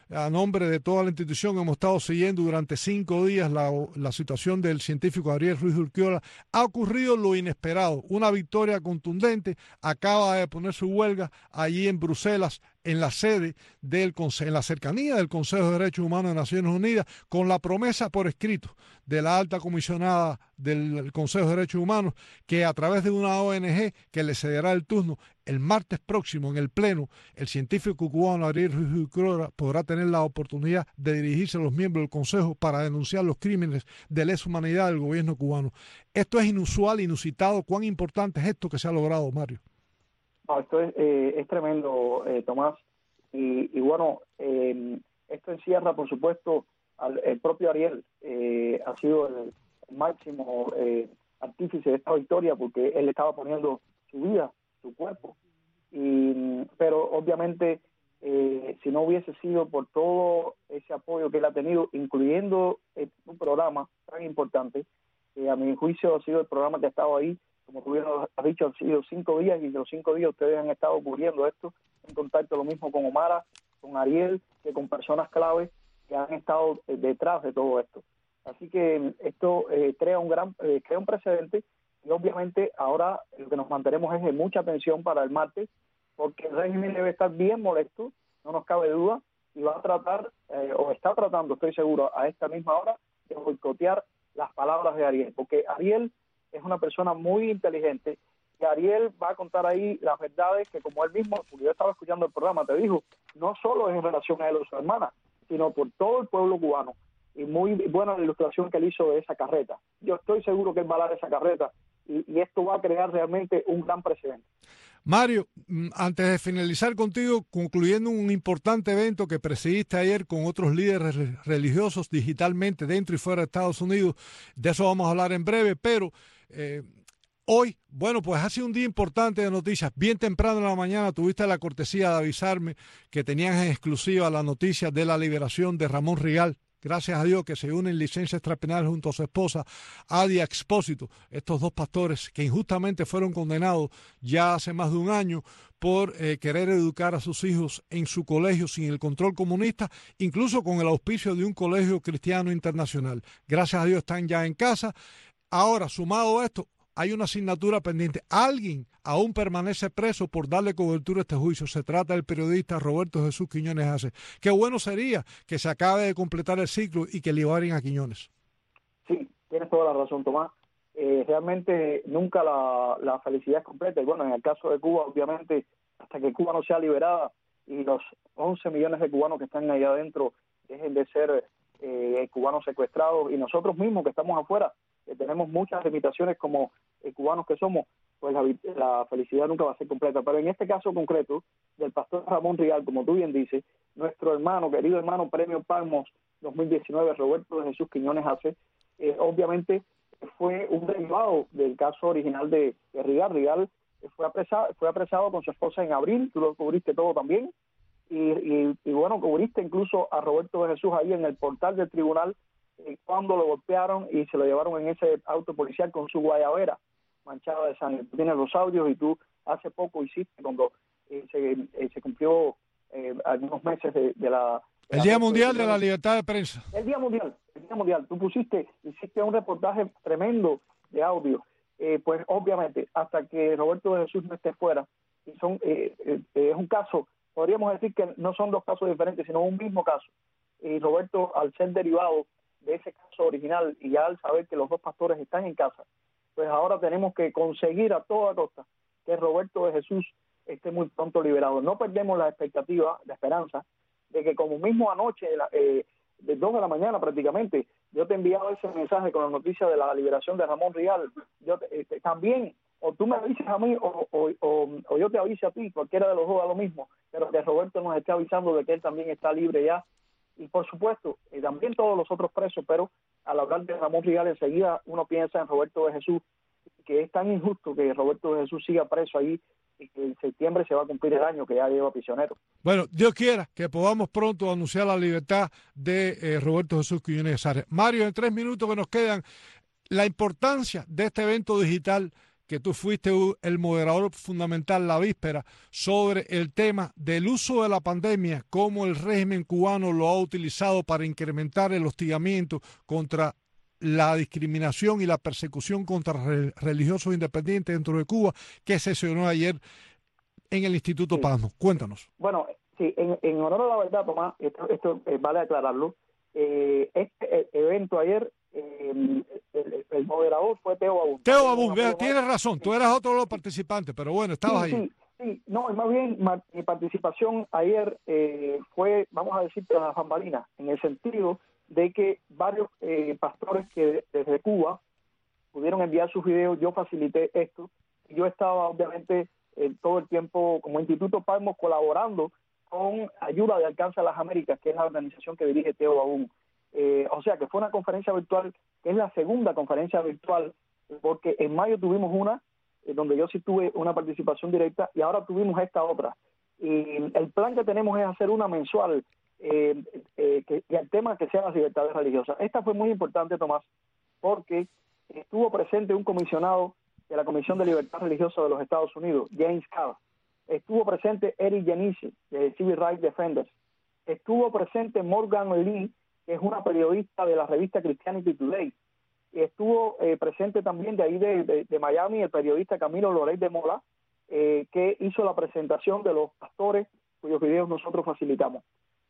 a nombre de toda la institución, hemos estado siguiendo durante cinco días la, la situación del científico Ariel Ruiz Urquiola. Ha ocurrido lo inesperado, una victoria contundente, acaba de poner su huelga allí en Bruselas, en la sede del en la cercanía del Consejo de Derechos Humanos de Naciones Unidas, con la promesa por escrito de la alta comisionada del Consejo de Derechos Humanos, que a través de una O N G que le cederá el turno el martes próximo en el Pleno, el científico cubano Ariel Ruiz Urquiola podrá tener la oportunidad de dirigirse a los miembros del Consejo para denunciar los crímenes de lesa humanidad del gobierno cubano. Esto es inusual, inusitado. ¿Cuán importante es esto que se ha logrado, Mario? No, esto es, eh, es tremendo, eh, Tomás, y, y bueno, eh, esto encierra, por supuesto, al el propio Ariel, eh, ha sido el máximo eh, artífice de esta victoria porque él estaba poniendo su vida, su cuerpo, y, pero obviamente eh, si no hubiese sido por todo ese apoyo que él ha tenido, incluyendo eh, un programa tan importante, que a mi juicio ha sido el programa que ha estado ahí, como tú bien has dicho, han sido cinco días y de los cinco días ustedes han estado cubriendo esto, en contacto lo mismo con Omara, con Ariel, que con personas claves que han estado eh, detrás de todo esto. Así que esto eh, crea un gran eh, crea un precedente y obviamente ahora lo que nos mantenemos es de mucha atención para el martes, porque el régimen debe estar bien molesto, no nos cabe duda, y va a tratar, eh, o está tratando, estoy seguro, a esta misma hora, de boicotear las palabras de Ariel, porque Ariel es una persona muy inteligente y Ariel va a contar ahí las verdades que, como él mismo, porque yo estaba escuchando el programa, te dijo, no solo en relación a él o su hermana, sino por todo el pueblo cubano. Y muy buena la ilustración que él hizo de esa carreta. Yo estoy seguro que él va a dar esa carreta y, y esto va a crear realmente un gran precedente. Mario, antes de finalizar contigo, concluyendo un importante evento que presidiste ayer con otros líderes religiosos digitalmente dentro y fuera de Estados Unidos, de eso vamos a hablar en breve, pero eh, hoy, bueno, pues ha sido un día importante de noticias. Bien temprano en la mañana tuviste la cortesía de avisarme que tenían en exclusiva la noticia de la liberación de Ramón Rigal. Gracias a Dios que se une en licencia extrapenal junto a su esposa Adia Expósito, estos dos pastores que injustamente fueron condenados ya hace más de un año por eh, querer educar a sus hijos en su colegio sin el control comunista, incluso con el auspicio de un colegio cristiano internacional. Gracias a Dios están ya en casa. Ahora, sumado a esto, hay una asignatura pendiente. Alguien aún permanece preso por darle cobertura a este juicio. Se trata del periodista Roberto Jesús Quiñones Ace. Qué bueno sería que se acabe de completar el ciclo y que liberen a Quiñones. Sí, tienes toda la razón, Tomás. Eh, realmente nunca la, la felicidad es completa. Y bueno, en el caso de Cuba, obviamente, hasta que Cuba no sea liberada y los once millones de cubanos que están allá adentro dejen de ser eh, cubanos secuestrados y nosotros mismos que estamos afuera, que tenemos muchas limitaciones como eh, cubanos que somos, pues la, la felicidad nunca va a ser completa. Pero en este caso concreto, del pastor Ramón Rigal, como tú bien dices, nuestro hermano, querido hermano Premio Palmos dos mil diecinueve, Roberto de Jesús Quiñones Ace, eh, obviamente fue un derivado del caso original de, de Rigal. Rigal fue apresado, fue apresado con su esposa en abril, tú lo cubriste todo también, y, y, y bueno, cubriste incluso a Roberto de Jesús ahí en el portal del tribunal, cuando lo golpearon y se lo llevaron en ese auto policial con su guayabera manchada de sangre. Tú tienes los audios y tú hace poco hiciste cuando eh, se, eh, se cumplió eh, algunos meses de, de la... De el la Día Mundial de la Libertad de Prensa. El Día Mundial, el Día Mundial. Tú pusiste, hiciste un reportaje tremendo de audio. Eh, pues obviamente, hasta que Roberto de Jesús no esté fuera, y son eh, eh, es un caso, podríamos decir que no son dos casos diferentes, sino un mismo caso. Y Roberto, al ser derivado de ese caso original y ya al saber que los dos pastores están en casa, pues ahora tenemos que conseguir a toda costa que Roberto de Jesús esté muy pronto liberado. No perdemos la expectativa, la esperanza de que como mismo anoche, eh, de dos de la mañana prácticamente, yo te he enviado ese mensaje con la noticia de la liberación de Ramón Rigal. Yo te, eh, también, o tú me avises a mí o, o, o, o yo te avise a ti, cualquiera de los dos a lo mismo, pero que Roberto nos esté avisando de que él también está libre ya. Y por supuesto, eh, también todos los otros presos, pero al hablar de Ramón Rigal enseguida uno piensa en Roberto de Jesús, que es tan injusto que Roberto de Jesús siga preso ahí y que en septiembre se va a cumplir el año que ya lleva prisionero. Bueno, Dios quiera que podamos pronto anunciar la libertad de eh, Roberto Jesús Quiñones Ace. Mario, en tres minutos que nos quedan, la importancia de este evento digital que tú fuiste el moderador fundamental la víspera sobre el tema del uso de la pandemia, cómo el régimen cubano lo ha utilizado para incrementar el hostigamiento contra la discriminación y la persecución contra religiosos independientes dentro de Cuba, que sesionó ayer en el Instituto sí. Pazno. Cuéntanos. Bueno, sí, en, en honor a la verdad, Tomás, esto, esto eh, vale aclararlo, eh, este evento ayer, eh, el, el moderador fue Teo Babún. Teo Babún, tienes razón, sí. Tú eras otro de los participantes, pero bueno, estabas sí, ahí. Sí, sí, no, más bien ma, mi participación ayer eh, fue, vamos a decir, tras las bambalinas, en el sentido de que varios eh, pastores que desde Cuba pudieron enviar sus videos, yo facilité esto, y yo estaba obviamente eh, todo el tiempo como Instituto Pazno colaborando con Ayuda de Alcance a las Américas, que es la organización que dirige Teo Babún. Eh, o sea que fue una conferencia virtual, que es la segunda conferencia virtual, porque en mayo tuvimos una, eh, donde yo sí tuve una participación directa, y ahora tuvimos esta otra. Y el plan que tenemos es hacer una mensual, Eh, eh, que, y el tema que sean las libertades religiosas. Esta fue muy importante, Tomás, porque estuvo presente un comisionado de la Comisión de Libertad Religiosa de los Estados Unidos, James Carr. Estuvo presente Eric Genesi, de Civil Rights Defenders. Estuvo presente Morgan Lee, que es una periodista de la revista Christianity Today. Y estuvo eh, presente también de ahí de, de, de Miami el periodista Camilo Lorey de Mola, eh, que hizo la presentación de los pastores cuyos videos nosotros facilitamos.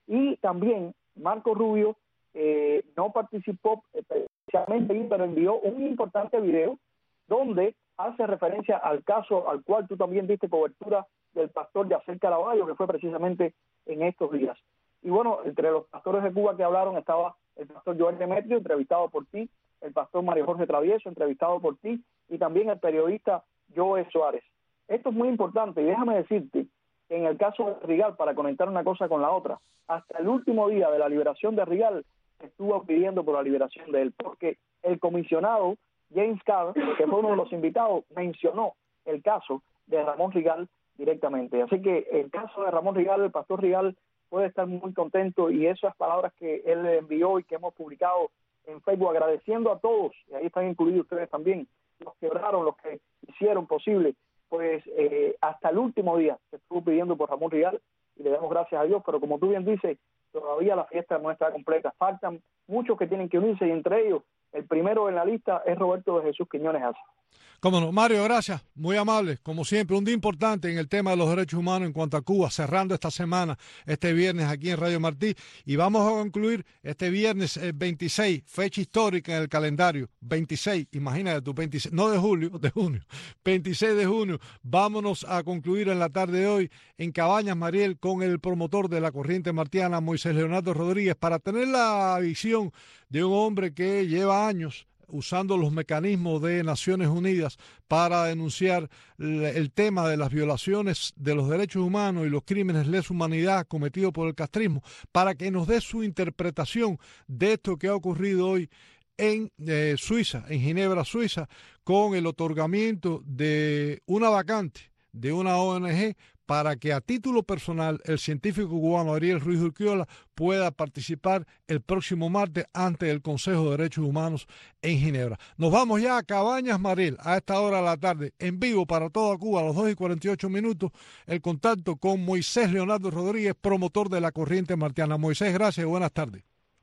Y también Marco Rubio eh, no participó especialmente ahí, pero envió un importante video donde hace referencia al caso al cual tú también diste cobertura del pastor Yacer Caraballo, que fue precisamente en estos días. Y bueno, entre los pastores de Cuba que hablaron estaba el pastor Joel Demetrio, entrevistado por ti, el pastor Mario Jorge Travieso, entrevistado por ti, y también el periodista Joe Suárez. Esto es muy importante, y déjame decirte, en el caso de Rigal, para conectar una cosa con la otra, hasta el último día de la liberación de Rigal, estuvo pidiendo por la liberación de él, porque el comisionado James Carr, que fue uno de los invitados, mencionó el caso de Ramón Rigal directamente. Así que el caso de Ramón Rigal, el pastor Rigal, puede estar muy contento, y esas palabras que él le envió y que hemos publicado en Facebook, agradeciendo a todos, y ahí están incluidos ustedes también, los que obraron, los que hicieron posible, pues eh, hasta el último día se estuvo pidiendo por Ramón Rigal, y le damos gracias a Dios, pero como tú bien dices, todavía la fiesta no está completa, faltan muchos que tienen que unirse, y entre ellos, el primero en la lista es Roberto de Jesús Quiñones Aza. Cómo no, Mario, gracias, muy amable, como siempre, un día importante en el tema de los derechos humanos en cuanto a Cuba, cerrando esta semana, este viernes aquí en Radio Martí, y vamos a concluir este viernes el veintiséis, fecha histórica en el calendario, veintiséis, imagínate tú, veintiséis, no de julio, de junio, veintiséis de junio, vámonos a concluir en la tarde de hoy en Cabañas, Mariel, con el promotor de la corriente martiana, Moisés Leonardo Rodríguez, para tener la visión de un hombre que lleva años usando los mecanismos de Naciones Unidas para denunciar el tema de las violaciones de los derechos humanos y los crímenes de lesa humanidad cometidos por el castrismo, para que nos dé su interpretación de esto que ha ocurrido hoy en eh, Suiza, en Ginebra, Suiza, con el otorgamiento de una vacante de una O N G para que a título personal el científico cubano Ariel Ruiz Urquiola pueda participar el próximo martes ante el Consejo de Derechos Humanos en Ginebra. Nos vamos ya a Cabañas, Mariel, a esta hora de la tarde, en vivo para toda Cuba, a los dos y cuarenta y ocho minutos, el contacto con Moisés Leonardo Rodríguez, promotor de la corriente martiana. Moisés, gracias y buenas tardes.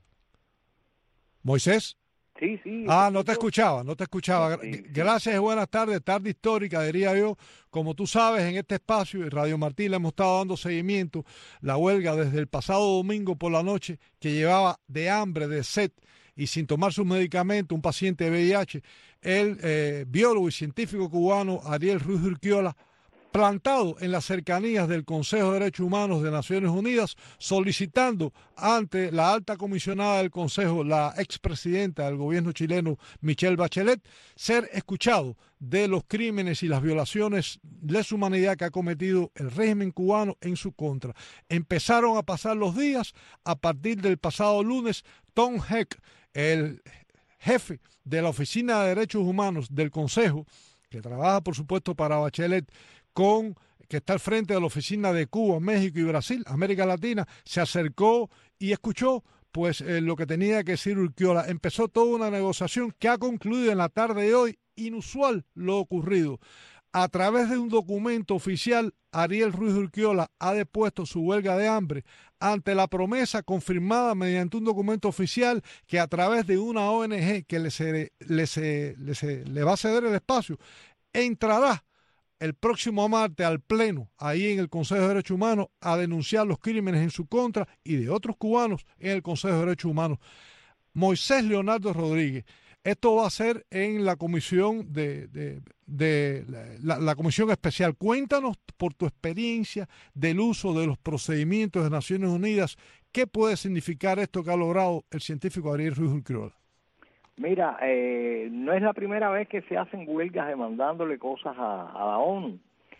Moisés. Sí, sí. Ah, no te escuchaba, no te escuchaba. Sí, sí. Gracias y buenas tardes, tarde histórica, diría yo. Como tú sabes, en este espacio, en Radio Martí, le hemos estado dando seguimiento la huelga desde el pasado domingo por la noche, que llevaba de hambre, de sed y sin tomar sus medicamentos, un paciente de V I H, el eh, biólogo y científico cubano Ariel Ruiz Urquiola, plantado en las cercanías del Consejo de Derechos Humanos de Naciones Unidas, solicitando ante la alta comisionada del Consejo, la expresidenta del gobierno chileno, Michelle Bachelet, ser escuchado de los crímenes y las violaciones de lesa humanidad que ha cometido el régimen cubano en su contra. Empezaron a pasar los días. A partir del pasado lunes, Tom Heck, el jefe de la Oficina de Derechos Humanos del Consejo, que trabaja por supuesto para Bachelet, con que está al frente de la oficina de Cuba, México y Brasil, América Latina, se acercó y escuchó pues eh, lo que tenía que decir Urquiola. Empezó toda una negociación que ha concluido en la tarde de hoy inusual lo ocurrido. A través de un documento oficial, Ariel Ruiz Urquiola ha depuesto su huelga de hambre ante la promesa confirmada mediante un documento oficial que a través de una O N G que le, se, le, se, le, se, le va a ceder el espacio, entrará el próximo martes al Pleno, ahí en el Consejo de Derechos Humanos, a denunciar los crímenes en su contra y de otros cubanos en el Consejo de Derechos Humanos. Moisés Leonardo Rodríguez, esto va a ser en la comisión de, de, de la, la comisión especial. Cuéntanos por tu experiencia del uso de los procedimientos de Naciones Unidas, ¿qué puede significar esto que ha logrado el científico Ariel Ruiz Urquiola? Mira, eh, no es la primera vez que se hacen huelgas demandándole cosas a, a la ONU.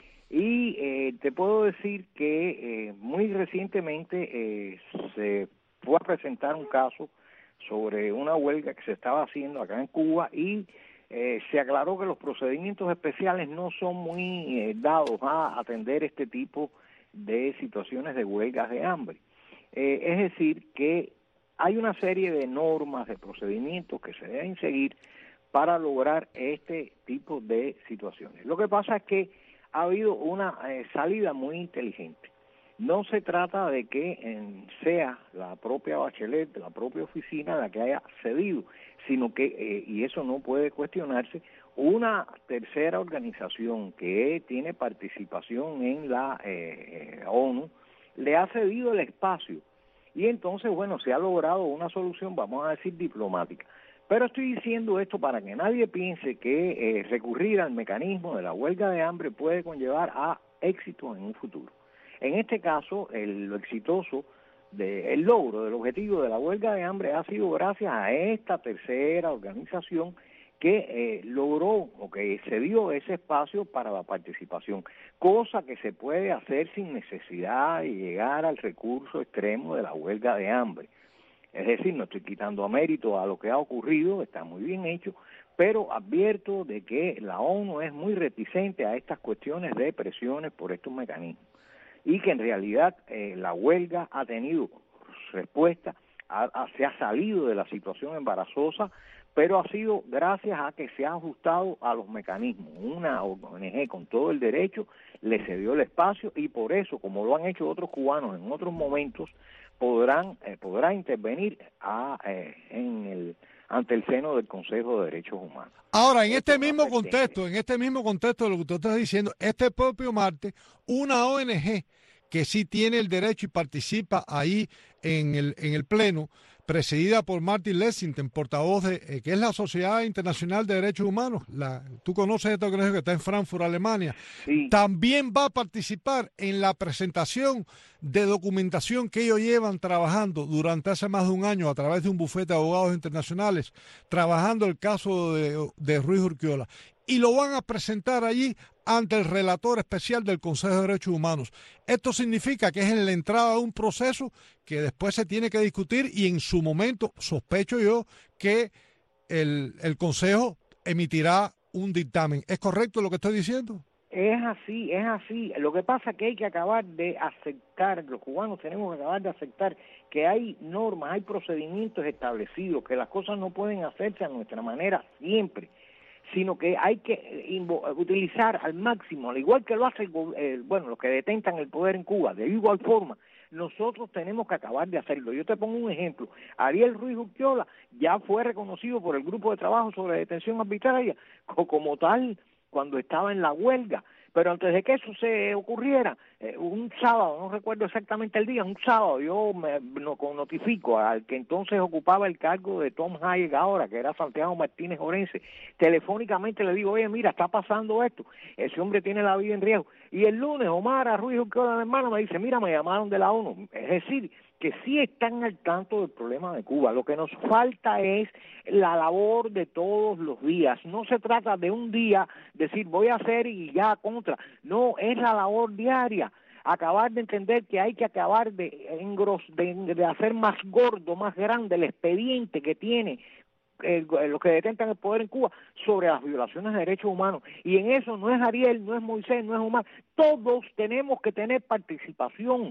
Y eh, te puedo decir que eh, muy recientemente eh, se fue a presentar un caso sobre una huelga que se estaba haciendo acá en Cuba y eh, se aclaró que los procedimientos especiales no son muy eh, dados a atender este tipo de situaciones de huelgas de hambre. Eh, es decir, que hay una serie de normas, de procedimientos que se deben seguir para lograr este tipo de situaciones. Lo que pasa es que ha habido una eh, salida muy inteligente. No se trata de que eh, sea la propia Bachelet, la propia oficina la que haya cedido, sino que, eh, y eso no puede cuestionarse, una tercera organización que tiene participación en la eh, ONU le ha cedido el espacio. Y entonces, bueno, se ha logrado una solución, vamos a decir, diplomática. Pero estoy diciendo esto para que nadie piense que eh, recurrir al mecanismo de la huelga de hambre puede conllevar a éxito en un futuro. En este caso, el, lo exitoso, de, el logro del objetivo de la huelga de hambre ha sido gracias a esta tercera organización que eh, logró o que se dio ese espacio para la participación, cosa que se puede hacer sin necesidad de llegar al recurso extremo de la huelga de hambre. Es decir, no estoy quitando mérito a lo que ha ocurrido, está muy bien hecho, pero advierto de que la ONU es muy reticente a estas cuestiones de presiones por estos mecanismos y que en realidad eh, la huelga ha tenido respuesta, ha, ha, se ha salido de la situación embarazosa, pero ha sido gracias a que se ha ajustado a los mecanismos. Una O N G con todo el derecho le cedió el espacio y por eso, como lo han hecho otros cubanos en otros momentos, podrán eh, podrá intervenir a, eh, en el ante el seno del Consejo de Derechos Humanos. Ahora, en este mismo contexto, en este mismo contexto de lo que tú estás diciendo, este propio martes, una O N G que sí tiene el derecho y participa ahí en el, en el Pleno, presidida por Martin Lessington, portavoz de, eh, que es la Sociedad Internacional de Derechos Humanos, la, tú conoces esta organización que está en Frankfurt, Alemania, sí. También va a participar en la presentación de documentación que ellos llevan trabajando durante hace más de un año a través de un bufete de abogados internacionales, trabajando el caso de, de Ruiz Urquiola, y lo van a presentar allí ante el relator especial del Consejo de Derechos Humanos. Esto significa que es en la entrada de un proceso que después se tiene que discutir y en su momento sospecho yo que el, el Consejo emitirá un dictamen. ¿Es correcto lo que estoy diciendo? Es así, es así. Lo que pasa es que hay que acabar de aceptar, los cubanos tenemos que acabar de aceptar que hay normas, hay procedimientos establecidos, que las cosas no pueden hacerse a nuestra manera siempre, sino que hay que utilizar al máximo, al igual que lo hace, el, bueno, los que detentan el poder en Cuba, de igual forma, nosotros tenemos que acabar de hacerlo. Yo te pongo un ejemplo. Ariel Ruiz Urquiola ya fue reconocido por el Grupo de Trabajo sobre Detención Arbitraria como tal cuando estaba en la huelga, pero antes de que eso se ocurriera, eh, un sábado, no recuerdo exactamente el día, un sábado yo me no, notifico al que entonces ocupaba el cargo de Tom Hayek ahora, que era Santiago Martínez Orense, telefónicamente le digo, oye, mira, está pasando esto, ese hombre tiene la vida en riesgo, y el lunes Omar a Ruiz Urquiola, mi hermano, me dice, mira, me llamaron de la ONU, es decir, que sí están al tanto del problema de Cuba. Lo que nos falta es la labor de todos los días. No se trata de un día decir voy a hacer y ya contra. No, es la labor diaria. Acabar de entender que hay que acabar de, engros, de, de hacer más gordo, más grande el expediente que tiene eh, los que detentan el poder en Cuba sobre las violaciones de derechos humanos. Y en eso no es Ariel, no es Moisés, no es Omar. Todos tenemos que tener participación.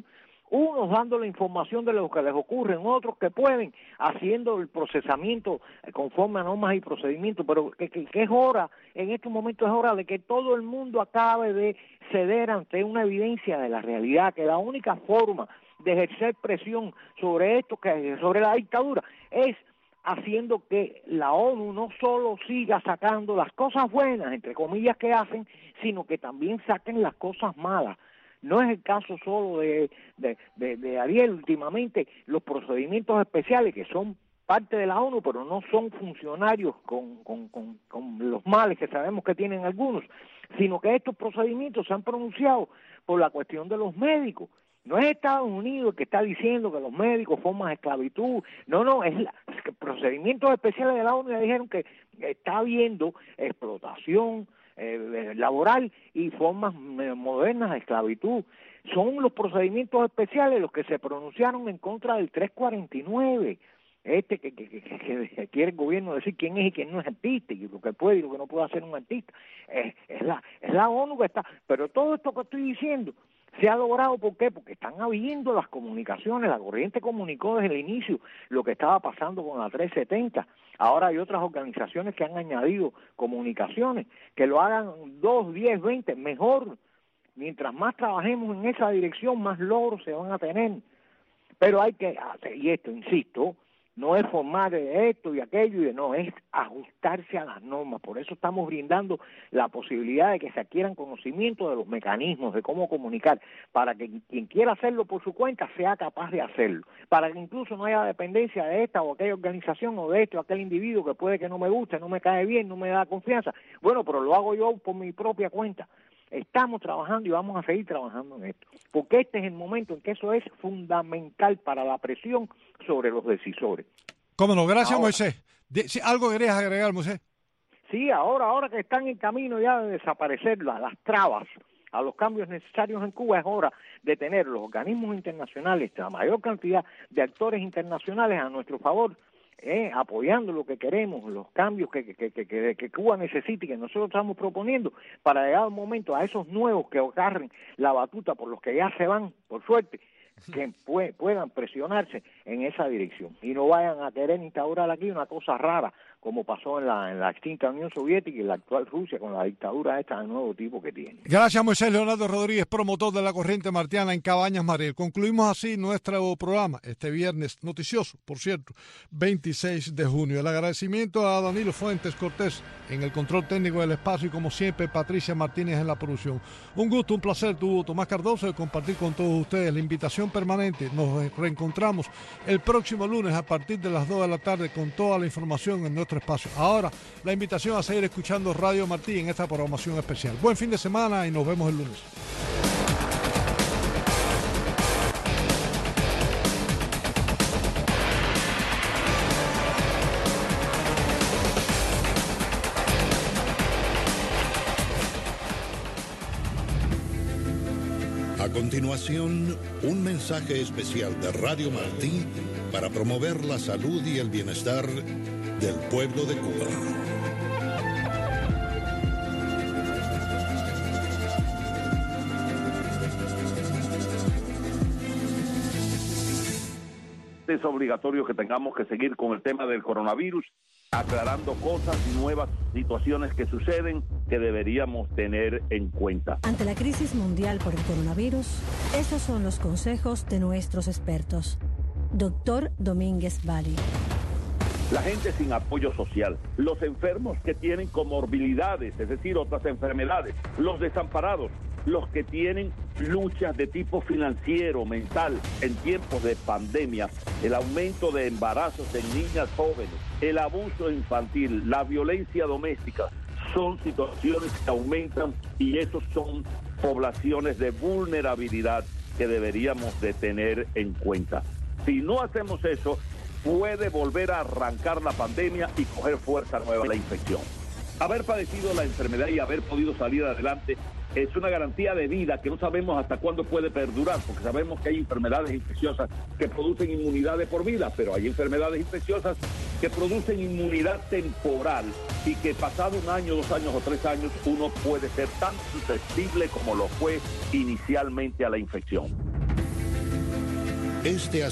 unos dando la información de lo que les ocurre, otros que pueden, haciendo el procesamiento conforme a normas y procedimientos, pero que, que, que es hora, en estos momentos es hora de que todo el mundo acabe de ceder ante una evidencia de la realidad, que la única forma de ejercer presión sobre esto, que sobre la dictadura, es haciendo que la ONU no solo siga sacando las cosas buenas, entre comillas, que hacen, sino que también saquen las cosas malas. No es el caso solo de, de, de, de Ariel. Últimamente los procedimientos especiales, que son parte de la ONU, pero no son funcionarios con, con, con, con los males que sabemos que tienen algunos, sino que estos procedimientos se han pronunciado por la cuestión de los médicos. No es Estados Unidos el que está diciendo que los médicos forman esclavitud, no, no, es, la, es que procedimientos especiales de la ONU dijeron que está habiendo explotación eh, laboral y formas modernas de esclavitud. Son los procedimientos especiales los que se pronunciaron en contra del tres cuarenta y nueve, este que, que, que, que quiere el gobierno decir quién es y quién no es artista, y lo que puede y lo que no puede hacer un artista. Es, es, la, es la ONU que está, pero todo esto que estoy diciendo se ha logrado, ¿por qué? Porque están habiendo las comunicaciones, la corriente comunicó desde el inicio lo que estaba pasando con la trescientos setenta, ahora hay otras organizaciones que han añadido comunicaciones, que lo hagan dos, diez, veinte, mejor, mientras más trabajemos en esa dirección, más logros se van a tener, pero hay que hacer, y esto, insisto, no es formar de esto y aquello, y de, no, es ajustarse a las normas. Por eso estamos brindando la posibilidad de que se adquieran conocimiento de los mecanismos, de cómo comunicar, para que quien quiera hacerlo por su cuenta sea capaz de hacerlo, para que incluso no haya dependencia de esta o aquella organización o de este o aquel individuo que puede que no me guste, no me cae bien, no me da confianza. Bueno, pero lo hago yo por mi propia cuenta. Estamos trabajando y vamos a seguir trabajando en esto, porque este es el momento en que eso es fundamental para la presión sobre los decisores. Cómo no, gracias ahora, Moisés. De, si, ¿Algo querías agregar, Moisés? Sí, ahora, ahora que están en camino ya de desaparecer las, las trabas a los cambios necesarios en Cuba, es hora de tener los organismos internacionales, la mayor cantidad de actores internacionales a nuestro favor, Eh, apoyando lo que queremos, los cambios que, que, que, que, que Cuba necesita y que nosotros estamos proponiendo para llegar un momento a esos nuevos que agarren la batuta por los que ya se van, por suerte, que pue, puedan presionarse en esa dirección y no vayan a querer instaurar aquí una cosa rara como pasó en la, en la extinta Unión Soviética y la actual Rusia con la dictadura esta de nuevo tipo que tiene. Gracias Moisés Leonardo Rodríguez, promotor de la corriente martiana en Cabañas Mariel. Concluimos así nuestro programa este viernes noticioso, por cierto, veintiséis de junio. El agradecimiento a Danilo Fuentes Cortés en el control técnico del espacio y como siempre Patricia Martínez en la producción. Un gusto, un placer, tuvo Tomás Cardoso de compartir con todos ustedes la invitación permanente. Nos reencontramos el próximo lunes a partir de las dos de la tarde con toda la información en nuestro espacio. Ahora, la invitación a seguir escuchando Radio Martí en esta programación especial. Buen fin de semana y nos vemos el lunes. A continuación, un mensaje especial de Radio Martí para promover la salud y el bienestar del pueblo de Cuba. Es obligatorio que tengamos que seguir con el tema del coronavirus, aclarando cosas y nuevas situaciones que suceden que deberíamos tener en cuenta. Ante la crisis mundial por el coronavirus, estos son los consejos de nuestros expertos. Doctor Domínguez Bali. La gente sin apoyo social, los enfermos que tienen comorbilidades, es decir, otras enfermedades, los desamparados, los que tienen luchas de tipo financiero, mental, en tiempos de pandemia, el aumento de embarazos en niñas jóvenes, el abuso infantil, la violencia doméstica, son situaciones que aumentan y esos son poblaciones de vulnerabilidad que deberíamos de tener en cuenta. Si no hacemos eso, puede volver a arrancar la pandemia y coger fuerza nueva la infección. Haber padecido la enfermedad y haber podido salir adelante es una garantía de vida que no sabemos hasta cuándo puede perdurar, porque sabemos que hay enfermedades infecciosas que producen inmunidad de por vida, pero hay enfermedades infecciosas que producen inmunidad temporal y que pasado un año, dos años o tres años, uno puede ser tan susceptible como lo fue inicialmente a la infección. Este ha